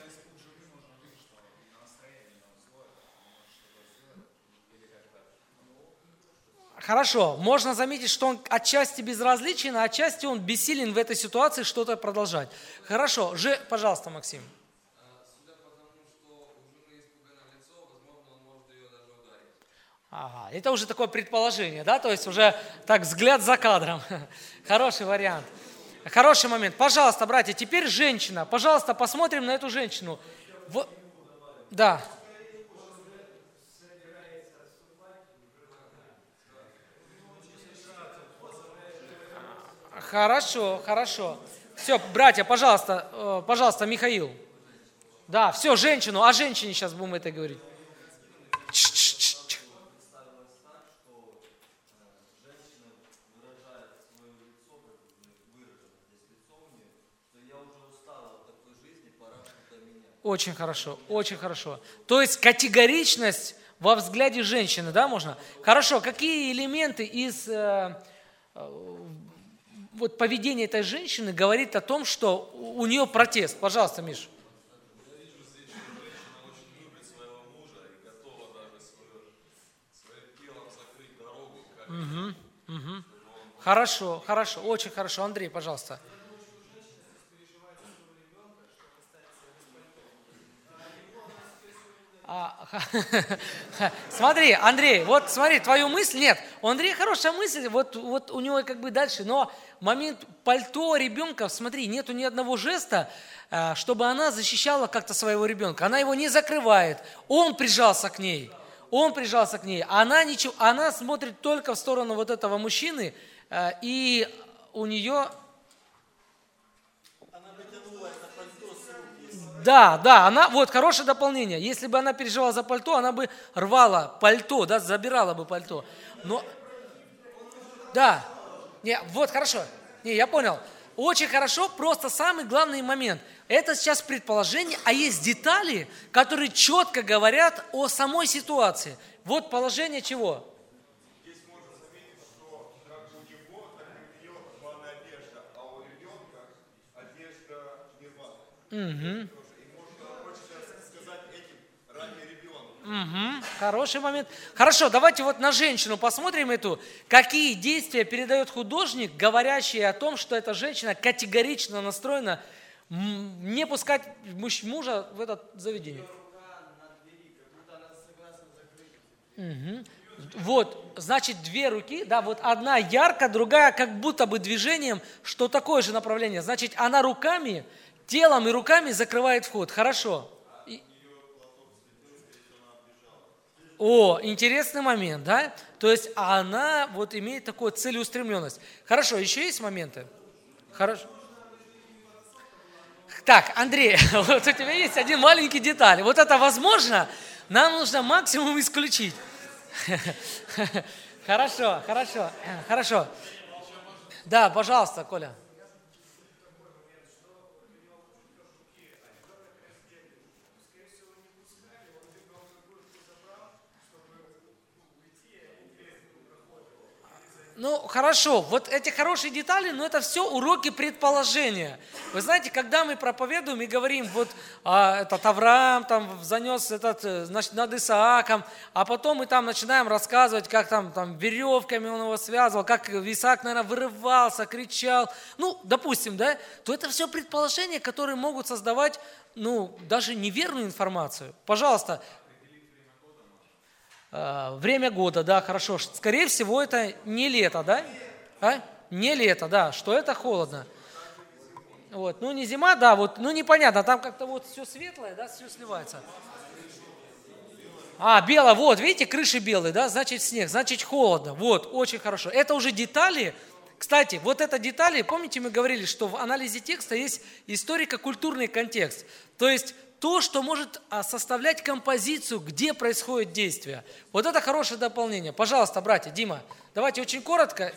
Хорошо, можно заметить, что он отчасти безразличен, а отчасти он бессилен в этой ситуации что-то продолжать. Хорошо, пожалуйста, Максим. Ага, это уже такое предположение, да, то есть уже так взгляд за кадром. Хороший вариант. Хороший момент. Пожалуйста, братья, теперь женщина. Пожалуйста, посмотрим на эту женщину. Да. Хорошо. Все, братья, пожалуйста, Михаил. Да, все, женщину, о женщине сейчас будем это говорить. Очень хорошо. То есть категоричность во взгляде женщины, да, можно? Хорошо, какие элементы из вот поведения этой женщины говорит о том, что у нее протест? Пожалуйста, Миш. Угу. Хорошо, очень хорошо. Андрей, пожалуйста. Смотри, Андрей, вот смотри, твою мысль, нет, у Андрея хорошая мысль, вот у него как бы дальше, но момент пальто ребенка, смотри, нету ни одного жеста, чтобы она защищала как-то своего ребенка, она его не закрывает, он прижался к ней, она смотрит только в сторону вот этого мужчины, и у нее... Да, она, вот, хорошее дополнение. Если бы она переживала за пальто, она бы рвала пальто, да, забирала бы пальто. Но, да, вот, хорошо, я понял. Очень хорошо, просто самый главный момент. Это сейчас предположение, а есть детали, которые четко говорят о самой ситуации. Вот положение чего? Здесь можно заметить, что как у него, так и у нее рваная одежда, а у ребенка одежда не рваная. Хороший момент. Хорошо, давайте вот на женщину посмотрим эту. Какие действия передает художник, говорящие о том, что эта женщина категорично настроена не пускать мужа в это заведение. Вот, значит, две руки, да, вот одна ярко, другая как будто бы движением, что такое же направление. Значит, она руками, телом и руками закрывает вход. Хорошо. О, интересный момент, да? То есть она вот имеет такую целеустремленность. Хорошо, еще есть моменты? Хорошо. Так, Андрей, вот у тебя есть один маленький деталь. Вот это возможно, нам нужно максимум исключить. Хорошо. Да, пожалуйста, Коля. Ну, хорошо, вот эти хорошие детали, но это все уроки предположения. Вы знаете, когда мы проповедуем и говорим, вот этот Авраам там занес значит, над Исааком, а потом мы там начинаем рассказывать, как там веревками он его связывал, как Исаак, наверное, вырывался, кричал, ну, допустим, да, то это все предположения, которые могут создавать, ну, даже неверную информацию. Пожалуйста. Время года, да, хорошо. Скорее всего, это не лето, да? Не лето, да, что это холодно. Вот, ну не зима, да, вот, ну непонятно, там как-то вот все светлое, да, все сливается. Белое, вот, видите, крыши белые, да, значит снег, значит холодно, вот, очень хорошо. Это уже детали. Кстати, вот это детали, помните, мы говорили, что в анализе текста есть историко-культурный контекст, то есть то, что может составлять композицию, где происходит действие. Вот это хорошее дополнение. Пожалуйста, братья, Дима, давайте очень коротко.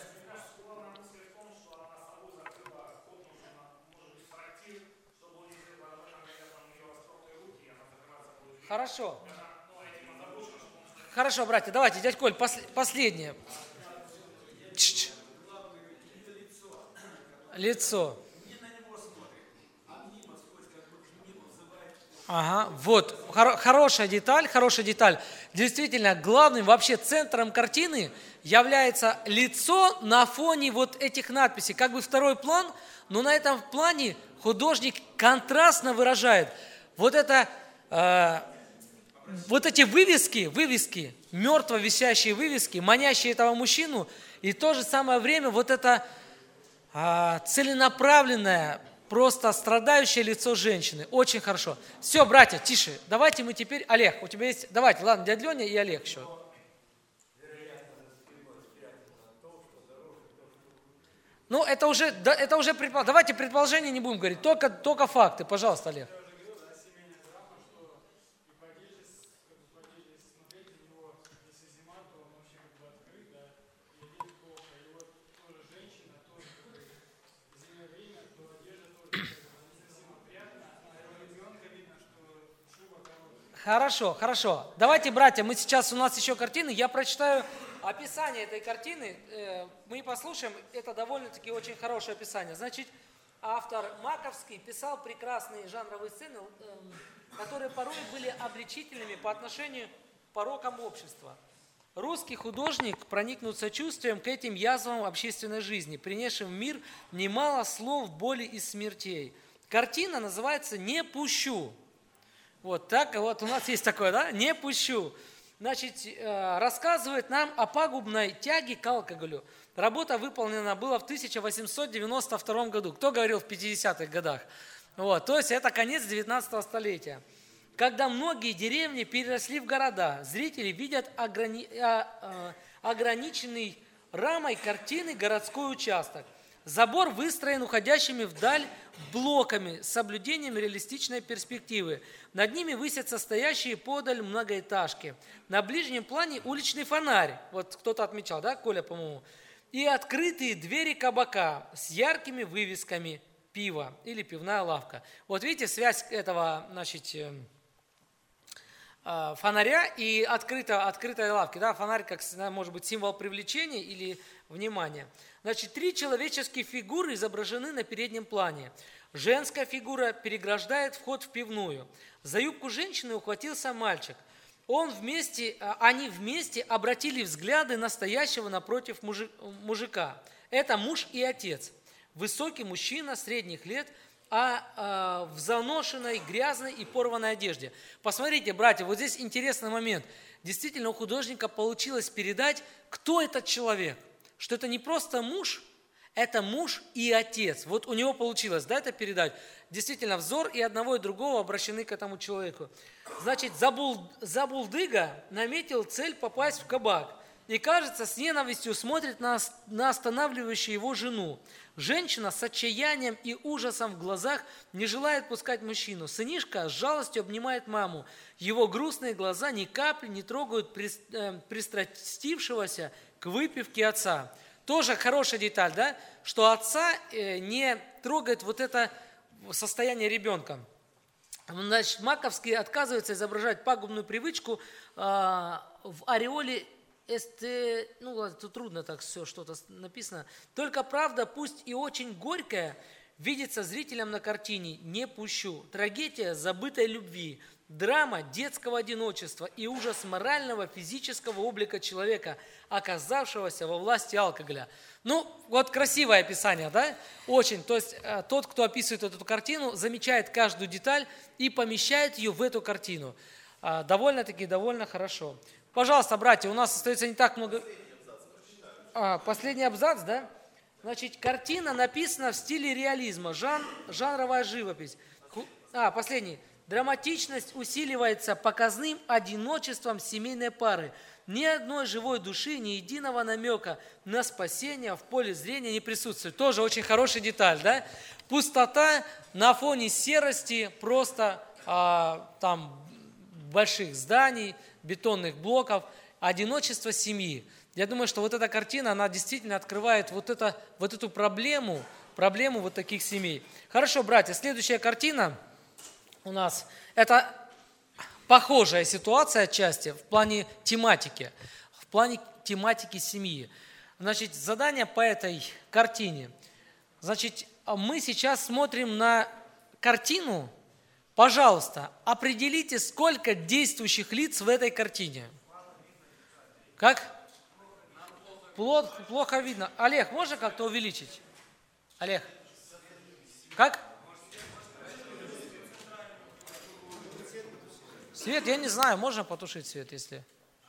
Хорошо. Хорошо, братья, давайте, дядь Коль, последнее. Лицо. Ага, вот, хорошая деталь. Действительно, главным вообще центром картины является лицо на фоне вот этих надписей. Как бы второй план, но на этом плане художник контрастно выражает вот это, вот эти вывески, мертво висящие вывески, манящие этого мужчину, и в то же самое время вот это целенаправленное, просто страдающее лицо женщины. Очень хорошо. Все, братья, тише. Давайте мы теперь... Олег, у тебя есть... Давайте, ладно, дядя Леня и Олег еще. Ну, это уже предположение. Давайте предположения не будем говорить, только факты. Пожалуйста, Олег. Хорошо. Давайте, братья, у нас еще картины, я прочитаю описание этой картины, мы послушаем, это довольно-таки очень хорошее описание. Значит, автор Маковский писал прекрасные жанровые сцены, которые порой были обличительными по отношению к порокам общества. Русский художник проникнут сочувствием к этим язвам общественной жизни, принесшим в мир немало слов боли и смертей. Картина называется «Не пущу». Вот так вот у нас есть такое, да? Не пущу. Значит, рассказывает нам о пагубной тяге к алкоголю. Работа выполнена была в 1892 году. Кто говорил в 50-х годах? Вот, то есть это конец 19 столетия. Когда многие деревни переросли в города, зрители видят ограниченный рамой картины городской участок. Забор выстроен уходящими вдаль блоками с соблюдением реалистичной перспективы. Над ними высятся стоящие подаль многоэтажки. На ближнем плане уличный фонарь. Вот кто-то отмечал, да, Коля, по-моему? И открытые двери кабака с яркими вывесками пива или пивная лавка. Вот видите, связь этого, значит, фонаря и открытой лавки. Да? Фонарь как, может быть, символ привлечения или внимания. Значит, 3 человеческие фигуры изображены на переднем плане. Женская фигура переграждает вход в пивную. За юбку женщины ухватился мальчик. Они вместе обратили взгляды настоящего напротив мужика. Это муж и отец. Высокий мужчина средних лет, в заношенной, грязной и порванной одежде. Посмотрите, братья, вот здесь интересный момент. Действительно, у художника получилось передать, кто этот человек. Что это не просто муж, это муж и отец. Вот у него получилось, да, это передать. Действительно, взор и одного, и другого обращены к этому человеку. Значит, Забулдыга наметил цель попасть в кабак. И, кажется, с ненавистью смотрит на останавливающую его жену. Женщина с отчаянием и ужасом в глазах не желает пускать мужчину. Сынишка с жалостью обнимает маму. Его грустные глаза ни капли не трогают пристрастившегося к выпивке отца. Тоже хорошая деталь, да? Что отца не трогает вот это состояние ребенка. Значит, Маковский отказывается изображать пагубную привычку в ореоле тут трудно так все что-то написано. Только правда, пусть и очень горькая, видится зрителям на картине «Не пущу». Трагедия забытой любви, драма детского одиночества и ужас морального, физического облика человека, оказавшегося во власти алкоголя. Ну, вот красивое описание, да? Очень. То есть тот, кто описывает эту картину, замечает каждую деталь и помещает ее в эту картину. Довольно-таки, довольно хорошо. Пожалуйста, братья, у нас остается не так много... Последний абзац, да? Значит, картина написана в стиле реализма, жанровая живопись. Последний. Драматичность усиливается показным одиночеством семейной пары. Ни одной живой души, ни единого намека на спасение в поле зрения не присутствует. Тоже очень хорошая деталь, да? Пустота на фоне серости просто там больших зданий, бетонных блоков, одиночество семьи. Я думаю, что вот эта картина, она действительно открывает вот эту проблему вот таких семей. Хорошо, братья, следующая картина у нас, это похожая ситуация отчасти в плане тематики семьи. Значит, задание по этой картине. Значит, мы сейчас смотрим на картину. Пожалуйста, определите, сколько действующих лиц в этой картине. Как? Плохо видно. Олег, можно как-то увеличить? Олег. Как? Свет, я не знаю, можно потушить свет, если...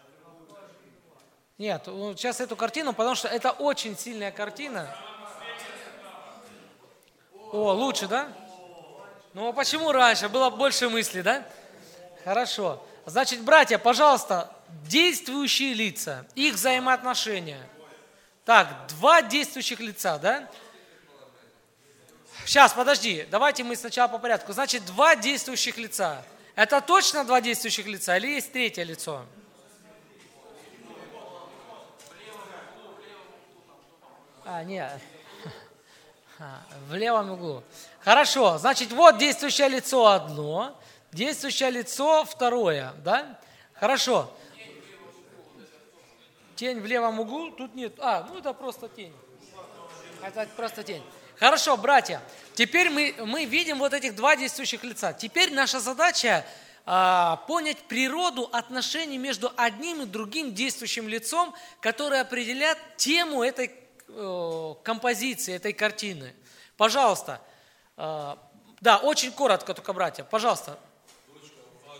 Нет, сейчас эту картину, потому что это очень сильная картина. О, лучше, да? Ну, а почему раньше? Было больше мыслей, да? Хорошо. Значит, братья, пожалуйста, действующие лица, их взаимоотношения. Так, 2 действующих лица, да? Сейчас, подожди, давайте мы сначала по порядку. Значит, 2 действующих лица. Это точно 2 действующих лица или есть 3-е лицо? Нет. В левом углу. Хорошо, значит, вот действующее лицо одно, действующее лицо второе, да? Хорошо. Тень в левом углу, тут нет. Это просто тень. Это просто тень. Хорошо, братья, теперь мы видим вот этих 2 действующих лица. Теперь наша задача понять природу отношений между одним и другим действующим лицом, которые определят тему этой композиции, этой картины. Пожалуйста. Да, очень коротко только, братья. Пожалуйста. Дочка в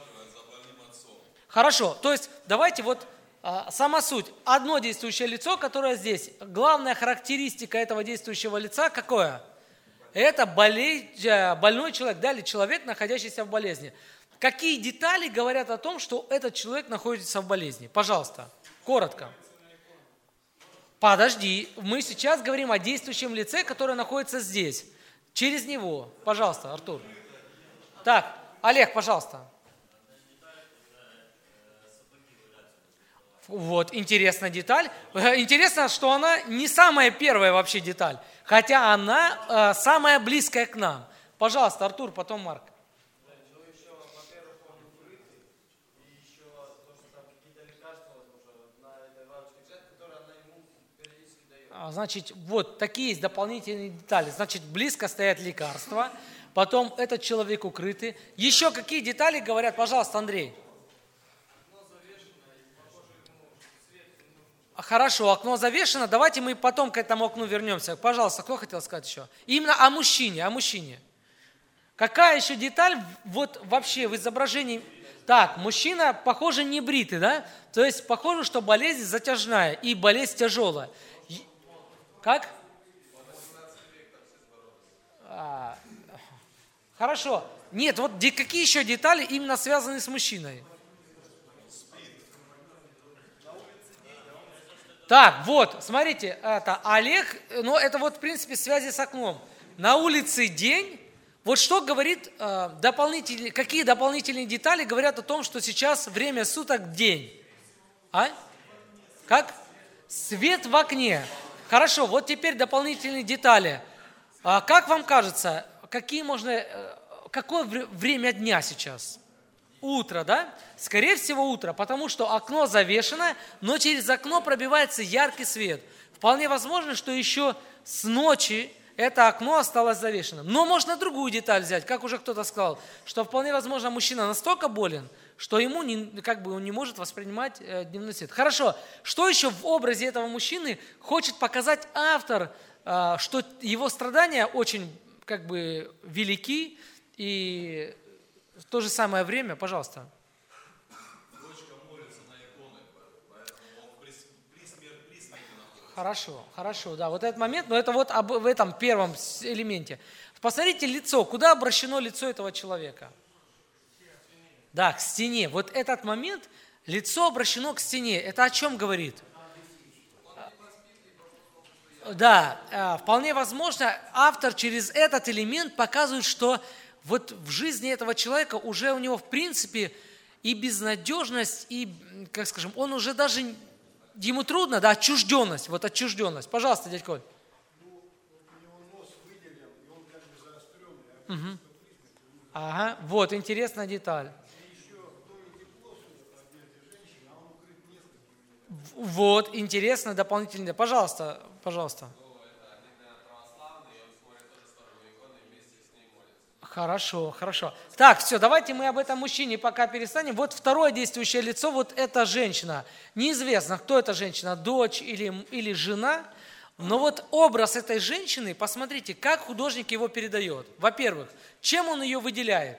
Хорошо, то есть давайте вот сама суть. Одно действующее лицо, которое здесь. Главная характеристика этого действующего лица какое? Это больной человек, да, или человек, находящийся в болезни. Какие детали говорят о том, что этот человек находится в болезни? Пожалуйста, коротко. Подожди, мы сейчас говорим о действующем лице, которое находится здесь. Через него. Пожалуйста, Артур. Так, Олег, пожалуйста. Вот, интересная деталь. Интересно, что она не самая первая вообще деталь, хотя она самая близкая к нам. Пожалуйста, Артур, потом Марк. Значит, вот такие есть дополнительные детали. Значит, близко стоят лекарства, потом этот человек укрытый. Еще какие детали говорят? Пожалуйста, Андрей. Хорошо, окно завешено. Давайте мы потом к этому окну вернемся. Пожалуйста, кто хотел сказать еще? Именно о мужчине. Какая еще деталь вот вообще в изображении? Так, мужчина, похоже, не бритый, да? То есть, похоже, что болезнь затяжная и болезнь тяжелая. Как? Хорошо. Нет, вот какие еще детали именно связаны с мужчиной? Так, вот, смотрите, это Олег, но это вот в принципе в связи с окном. На улице день. Вот что говорит какие дополнительные детали говорят о том, что сейчас время суток день? Как? Свет в окне. Хорошо, вот теперь дополнительные детали. Как вам кажется, какое время дня сейчас? Утро, да? Скорее всего, утро, потому что окно завешено, но через окно пробивается яркий свет. Вполне возможно, что еще с ночи это окно осталось завешенным. Но можно другую деталь взять, как уже кто-то сказал, что вполне возможно мужчина настолько болен, что ему он не может воспринимать дневной свет. Хорошо, что еще в образе этого мужчины хочет показать автор, что его страдания очень велики и в то же самое время, пожалуйста. Дочка молится на иконы, поэтому он при смерти находится. Хорошо, да, вот этот момент, но это вот в этом первом элементе. Посмотрите лицо, куда обращено лицо этого человека? Да, к стене. Вот этот момент, лицо обращено к стене. Это о чем говорит? Да, вполне возможно, автор через этот элемент показывает, что вот в жизни этого человека уже у него в принципе и безнадежность, и, он уже даже, ему трудно, да, отчужденность. Пожалуйста, дядь Коль. У него нос выделен, и он заостренный. Ага, вот, интересная деталь. Вот, интересно, дополнительно. Пожалуйста. Хорошо. Так, все, давайте мы об этом мужчине пока перестанем. Вот второе действующее лицо, вот эта женщина. Неизвестно, кто эта женщина, дочь или жена. Но вот образ этой женщины, посмотрите, как художник его передает. Во-первых, чем он ее выделяет?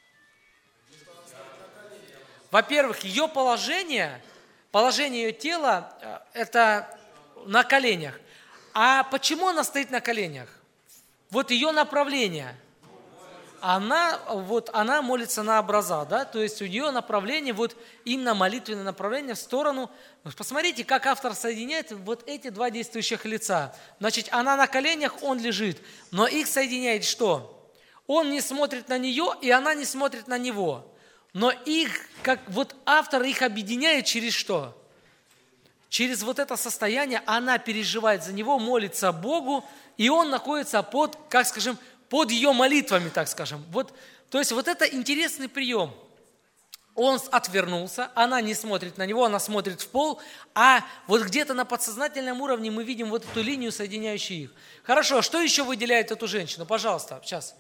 Во-первых, ее положение ее тела, это на коленях. А почему она стоит на коленях? Вот ее направление. Она молится на образа, да, то есть у нее направление, вот именно молитвенное направление в сторону. Посмотрите, как автор соединяет вот эти два действующих лица. Значит, она на коленях, он лежит, но их соединяет что? Он не смотрит на нее, и она не смотрит на него. Но автор их объединяет через что? Через вот это состояние она переживает за него, молится Богу, и он находится под ее молитвами, так скажем. То есть вот это интересный прием. Он отвернулся, она не смотрит на него, она смотрит в пол, а вот где-то на подсознательном уровне мы видим вот эту линию, соединяющую их. Хорошо, что еще выделяет эту женщину? Пожалуйста, сейчас.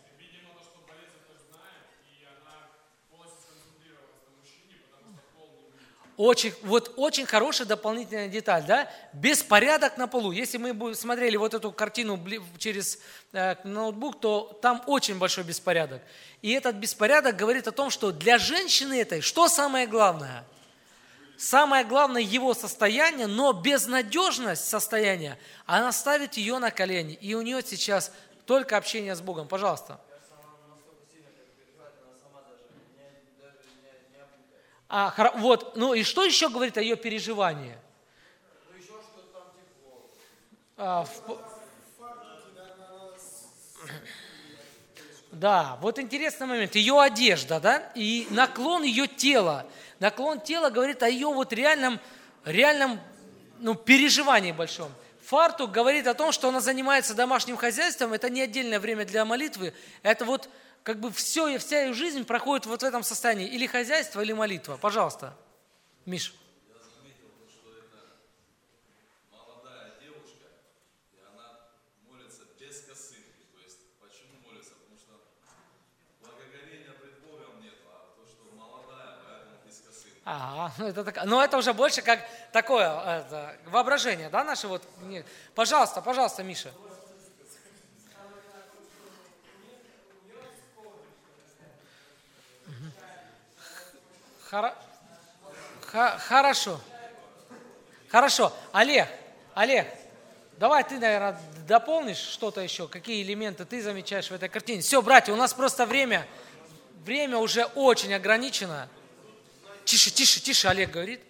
Очень хорошая дополнительная деталь, да? Беспорядок на полу. Если мы бы смотрели вот эту картину через ноутбук, то там очень большой беспорядок. И этот беспорядок говорит о том, что для женщины этой, что самое главное? самое главное его состояние, но безнадежность состояния, она ставит ее на колени. И у нее сейчас только общение с Богом. Пожалуйста. Вот, ну и что еще говорит о ее переживании? Да, вот интересный момент. Ее одежда, да, и наклон ее тела. Наклон тела говорит о ее вот реальном переживании большом. Фартук говорит о том, что она занимается домашним хозяйством. Это не отдельное время для молитвы. Это вот как бы вся ее жизнь проходит вот в этом состоянии. Или хозяйство, или молитва. Пожалуйста, Миш. Я заметил, что это молодая девушка, и она молится без косынки. То есть, почему молится? Потому что благоговения пред Богом нет, а то, что молодая, поэтому без косынки. Ага, но это уже больше как такое воображение, да, наше вот. Пожалуйста, Миша. Хорошо. Олег, давай ты, наверное, дополнишь что-то еще, какие элементы ты замечаешь в этой картине. Все, братья, у нас просто время уже очень ограничено. Тише, Олег говорит.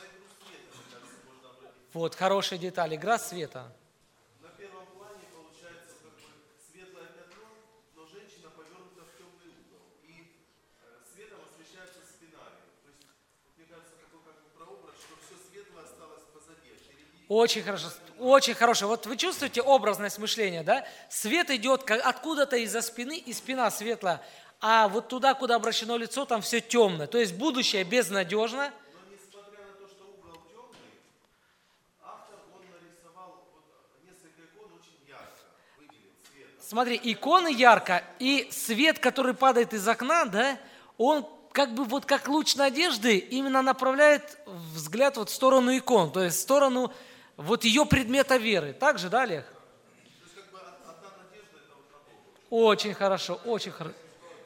Вот, хорошая деталь, игра света. На первом плане получается как бы светлое пятно, но женщина повернута в темный угол. И светом освещается спинами. То есть, мне кажется, такой как бы прообраз, что все светлое осталось позади. Очень хорошо, очень хорошо. Вот вы чувствуете образность мышления, да? Свет идет откуда-то из-за спины, и спина светлая. А вот туда, куда обращено лицо, там все темно. То есть будущее безнадежно. Но несмотря на то, что угол темный, автор, он нарисовал несколько икон очень ярко, выделил цветом. Смотри, иконы ярко, и свет, который падает из окна, да, он как бы вот как луч надежды именно направляет взгляд вот в сторону икон, то есть в сторону вот ее предмета веры. Так же, да, Олег? То есть как бы одна надежда это вот такого. Очень хорошо, очень хорошо.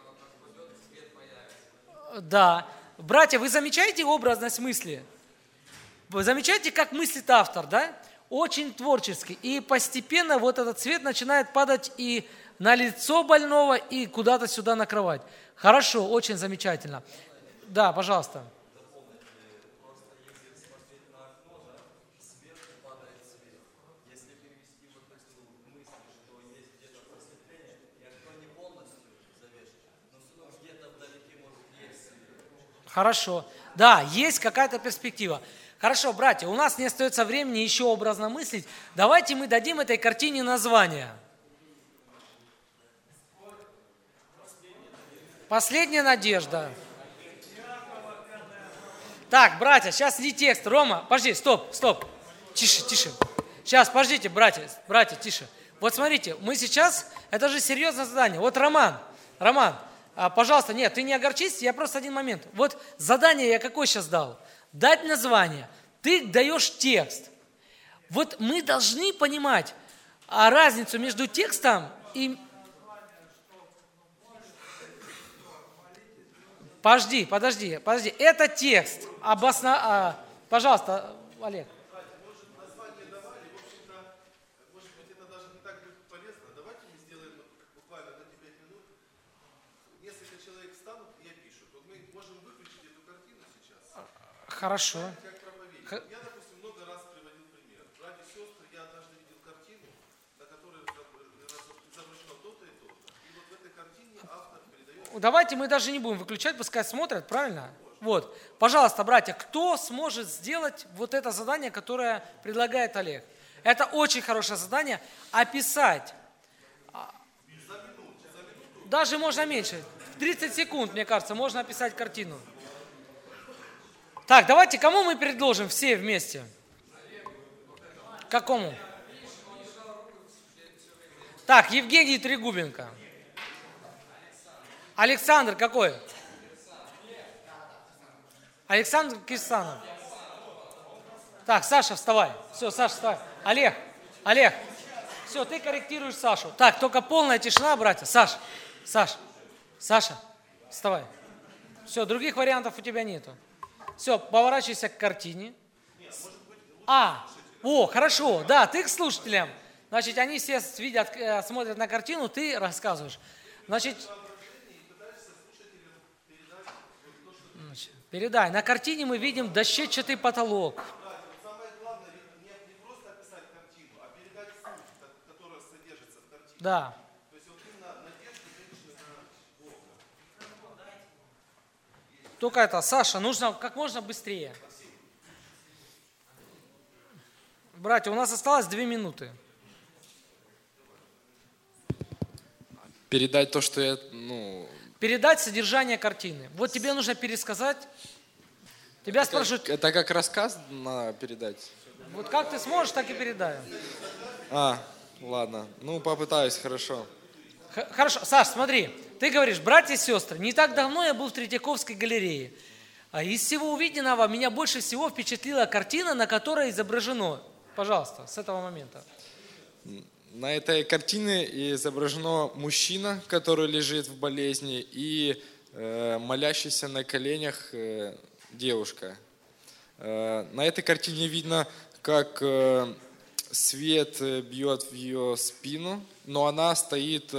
Да. Братья, вы замечаете образность мысли? Вы замечаете, как мыслит автор, да? Очень творческий. И постепенно вот этот цвет начинает падать и на лицо больного, и куда-то сюда на кровать. Хорошо, очень замечательно. Да, пожалуйста. Хорошо. Да, есть какая-то перспектива. Хорошо, братья, у нас не остается времени еще образно мыслить. Давайте мы дадим этой картине название. Последняя надежда. Так, братья, сейчас не текст. Рома, подожди, стоп. Тише. Сейчас, подождите, братья, тише. Вот смотрите, мы сейчас, это же серьезное задание. Вот Роман, пожалуйста, нет, ты не огорчись, я просто один момент. Вот задание я какое сейчас дал? Дать название. Ты даешь текст. Вот мы должны понимать разницу между текстом и... Подожди. Это текст. Пожалуйста, Олег. Название давали, в общем-то, может быть, это даже не так будет полезно. Давайте мы сделаем буквально на 5 минут. Несколько человек встанут и опишут. Вот мы можем выключить эту картину сейчас. Хорошо. Как проповедник. Я, допустим, много раз приводил пример. Братья и сестры, я однажды видел картину, на которой изображено то-то и то-то. И вот в этой картине автор передает... Давайте мы даже не будем выключать, пускай смотрят, правильно? Вот. Пожалуйста, братья, кто сможет сделать вот это задание, которое предлагает Олег? Это очень хорошее задание. Описать. Даже можно меньше. 30 секунд, мне кажется, можно описать картину. Так, давайте, кому мы предложим все вместе? Какому? Так, Евгений Трегубенко. Александр какой? Александр Кирсанов. Так, Саша, вставай. Все, Саша, вставай. Олег. Все, ты корректируешь Сашу. Так, только полная тишина, братья. Саша, вставай. Все, других вариантов у тебя нету. Все, поворачивайся к картине. Хорошо, да, ты к слушателям. Значит, они все видят, смотрят на картину, ты рассказываешь. Значит, передай. На картине мы видим дощечатый потолок. Самое главное, не просто описать картину, а передать суть, которая содержится в картине. Да. То есть вот именно надежда женщины на Бога. Только это, Саша, нужно как можно быстрее. Братья, у нас осталось 2 минуты. Передать то, что я, Передать содержание картины. Вот тебе нужно пересказать. Тебя спрашивают, это как рассказ надо передать? вот как ты сможешь, так и передай. Ладно. Попытаюсь, хорошо. Хорошо, Саш, смотри, ты говоришь, братья и сестры, не так давно я был в Третьяковской галерее. А из всего увиденного меня больше всего впечатлила картина, на которой изображено. Пожалуйста, с этого момента. На этой картине изображено мужчина, который лежит в болезни, и молящаяся на коленях девушка. На этой картине видно, как свет бьет в ее спину, но она стоит,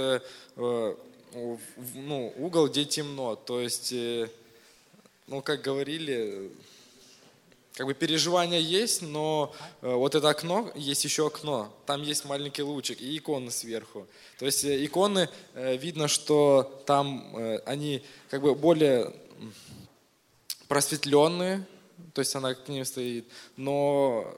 угол, где темно. То есть, как говорили, переживания есть, но вот это окно, есть еще окно, там есть маленький лучик и иконы сверху. То есть иконы, видно, что там они более просветленные, то есть она к ним стоит, но...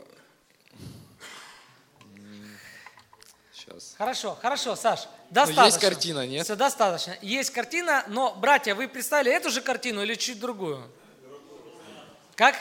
Сейчас. Хорошо, Саш, достаточно. Есть картина, нет? Все, достаточно. Есть картина, но, братья, вы представили эту же картину или чуть другую? Как?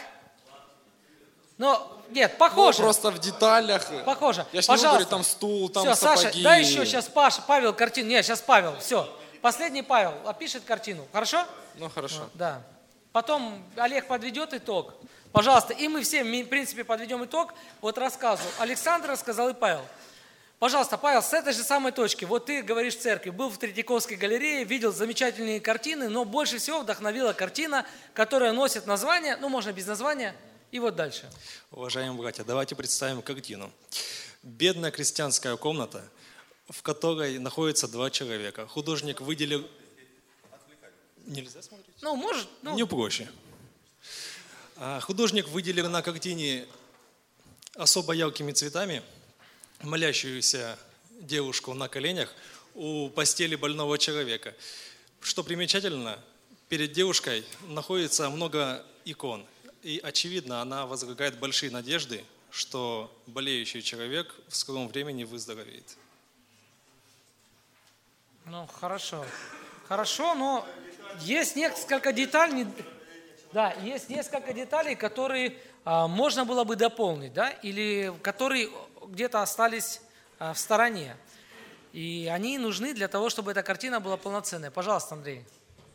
Нет, похоже. Просто в деталях. Похоже. Я же не говорю, там стул, там все, сапоги. Саша, дай еще сейчас Павел картину. Нет, сейчас Павел, все. Последний Павел опишет картину. Хорошо? Хорошо. Да. Потом Олег подведет итог. Пожалуйста, и мы все, в принципе, подведем итог. Вот рассказу. Александр рассказал и Павел. Пожалуйста, Павел, с этой же самой точки. Вот ты говоришь в церкви, был в Третьяковской галерее, видел замечательные картины, но больше всего вдохновила картина, которая носит название, можно без названия, и вот дальше. Уважаемые братья, давайте представим картину. Бедная крестьянская комната, в которой находятся 2 человека. Художник выделил... Нельзя смотреть? Может. Не проще. Художник выделил на картине особо яркими цветами молящуюся девушку на коленях у постели больного человека. Что примечательно, перед девушкой находится много икон. И, очевидно, она возлагает большие надежды, что болеющий человек в скором времени выздоровеет. Хорошо. Хорошо, но есть несколько деталей, есть несколько деталей, которые можно было бы дополнить, или которые где-то остались в стороне. И они нужны для того, чтобы эта картина была полноценной. Пожалуйста, Андрей.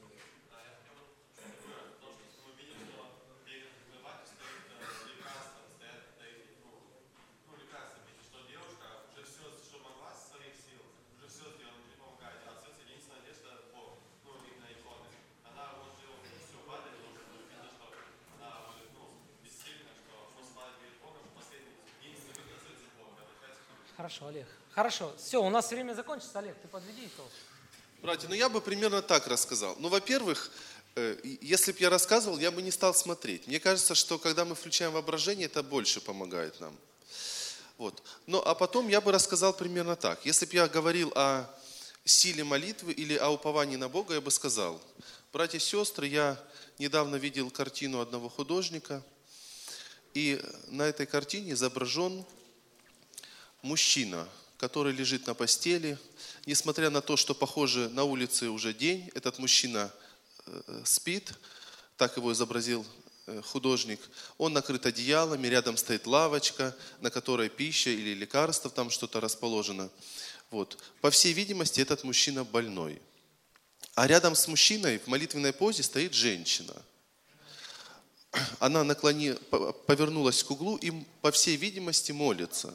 Хорошо, Олег. Хорошо. Все, у нас время закончится. Олег, ты подведи итог. Братья, я бы примерно так рассказал. Во-первых, если бы я рассказывал, я бы не стал смотреть. Мне кажется, что когда мы включаем воображение, это больше помогает нам. Вот. А потом я бы рассказал примерно так. Если бы я говорил о силе молитвы или о уповании на Бога, я бы сказал: братья и сестры, я недавно видел картину одного художника, и на этой картине изображен мужчина, который лежит на постели. Несмотря на то, что, похоже, на улице уже день, этот мужчина спит, так его изобразил художник. Он накрыт одеялами, рядом стоит лавочка, на которой пища или лекарство, там что-то расположено. Вот. По всей видимости, этот мужчина больной. А рядом с мужчиной в молитвенной позе стоит женщина. Она повернулась к углу и, по всей видимости, молится.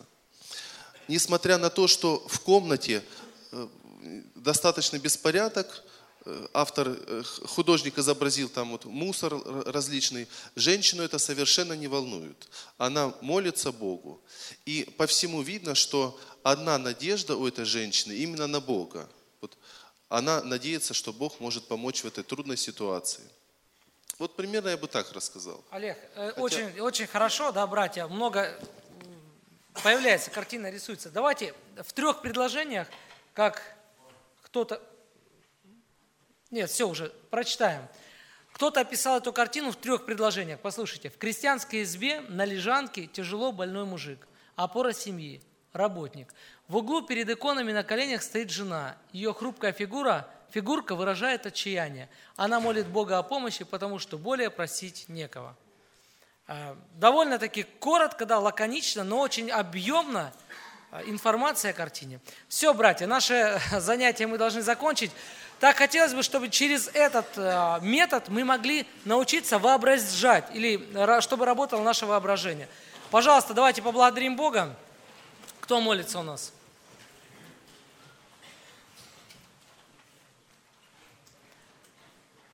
Несмотря на то, что в комнате достаточно беспорядок, художник изобразил там вот мусор различный. Женщину это совершенно не волнует. Она молится Богу. И по всему видно, что одна надежда у этой женщины именно на Бога. Вот она надеется, что Бог может помочь в этой трудной ситуации. Вот примерно я бы так рассказал. Олег, очень, очень хорошо, да, братья, много появляется, картина рисуется. Давайте в 3 предложениях, как кто-то... Нет, все уже, прочитаем. Кто-то описал эту картину в 3 предложениях. Послушайте. В крестьянской избе на лежанке тяжело больной мужик, опора семьи, работник. В углу перед иконами на коленях стоит жена. Ее хрупкая фигурка выражает отчаяние. Она молит Бога о помощи, потому что более просить некого. Довольно-таки коротко, да, лаконично, но очень объемно информация о картине. Все, братья, наше занятие мы должны закончить. Так хотелось бы, чтобы через этот метод мы могли научиться воображать, или чтобы работало наше воображение. Пожалуйста, давайте поблагодарим Бога. Кто молится у нас?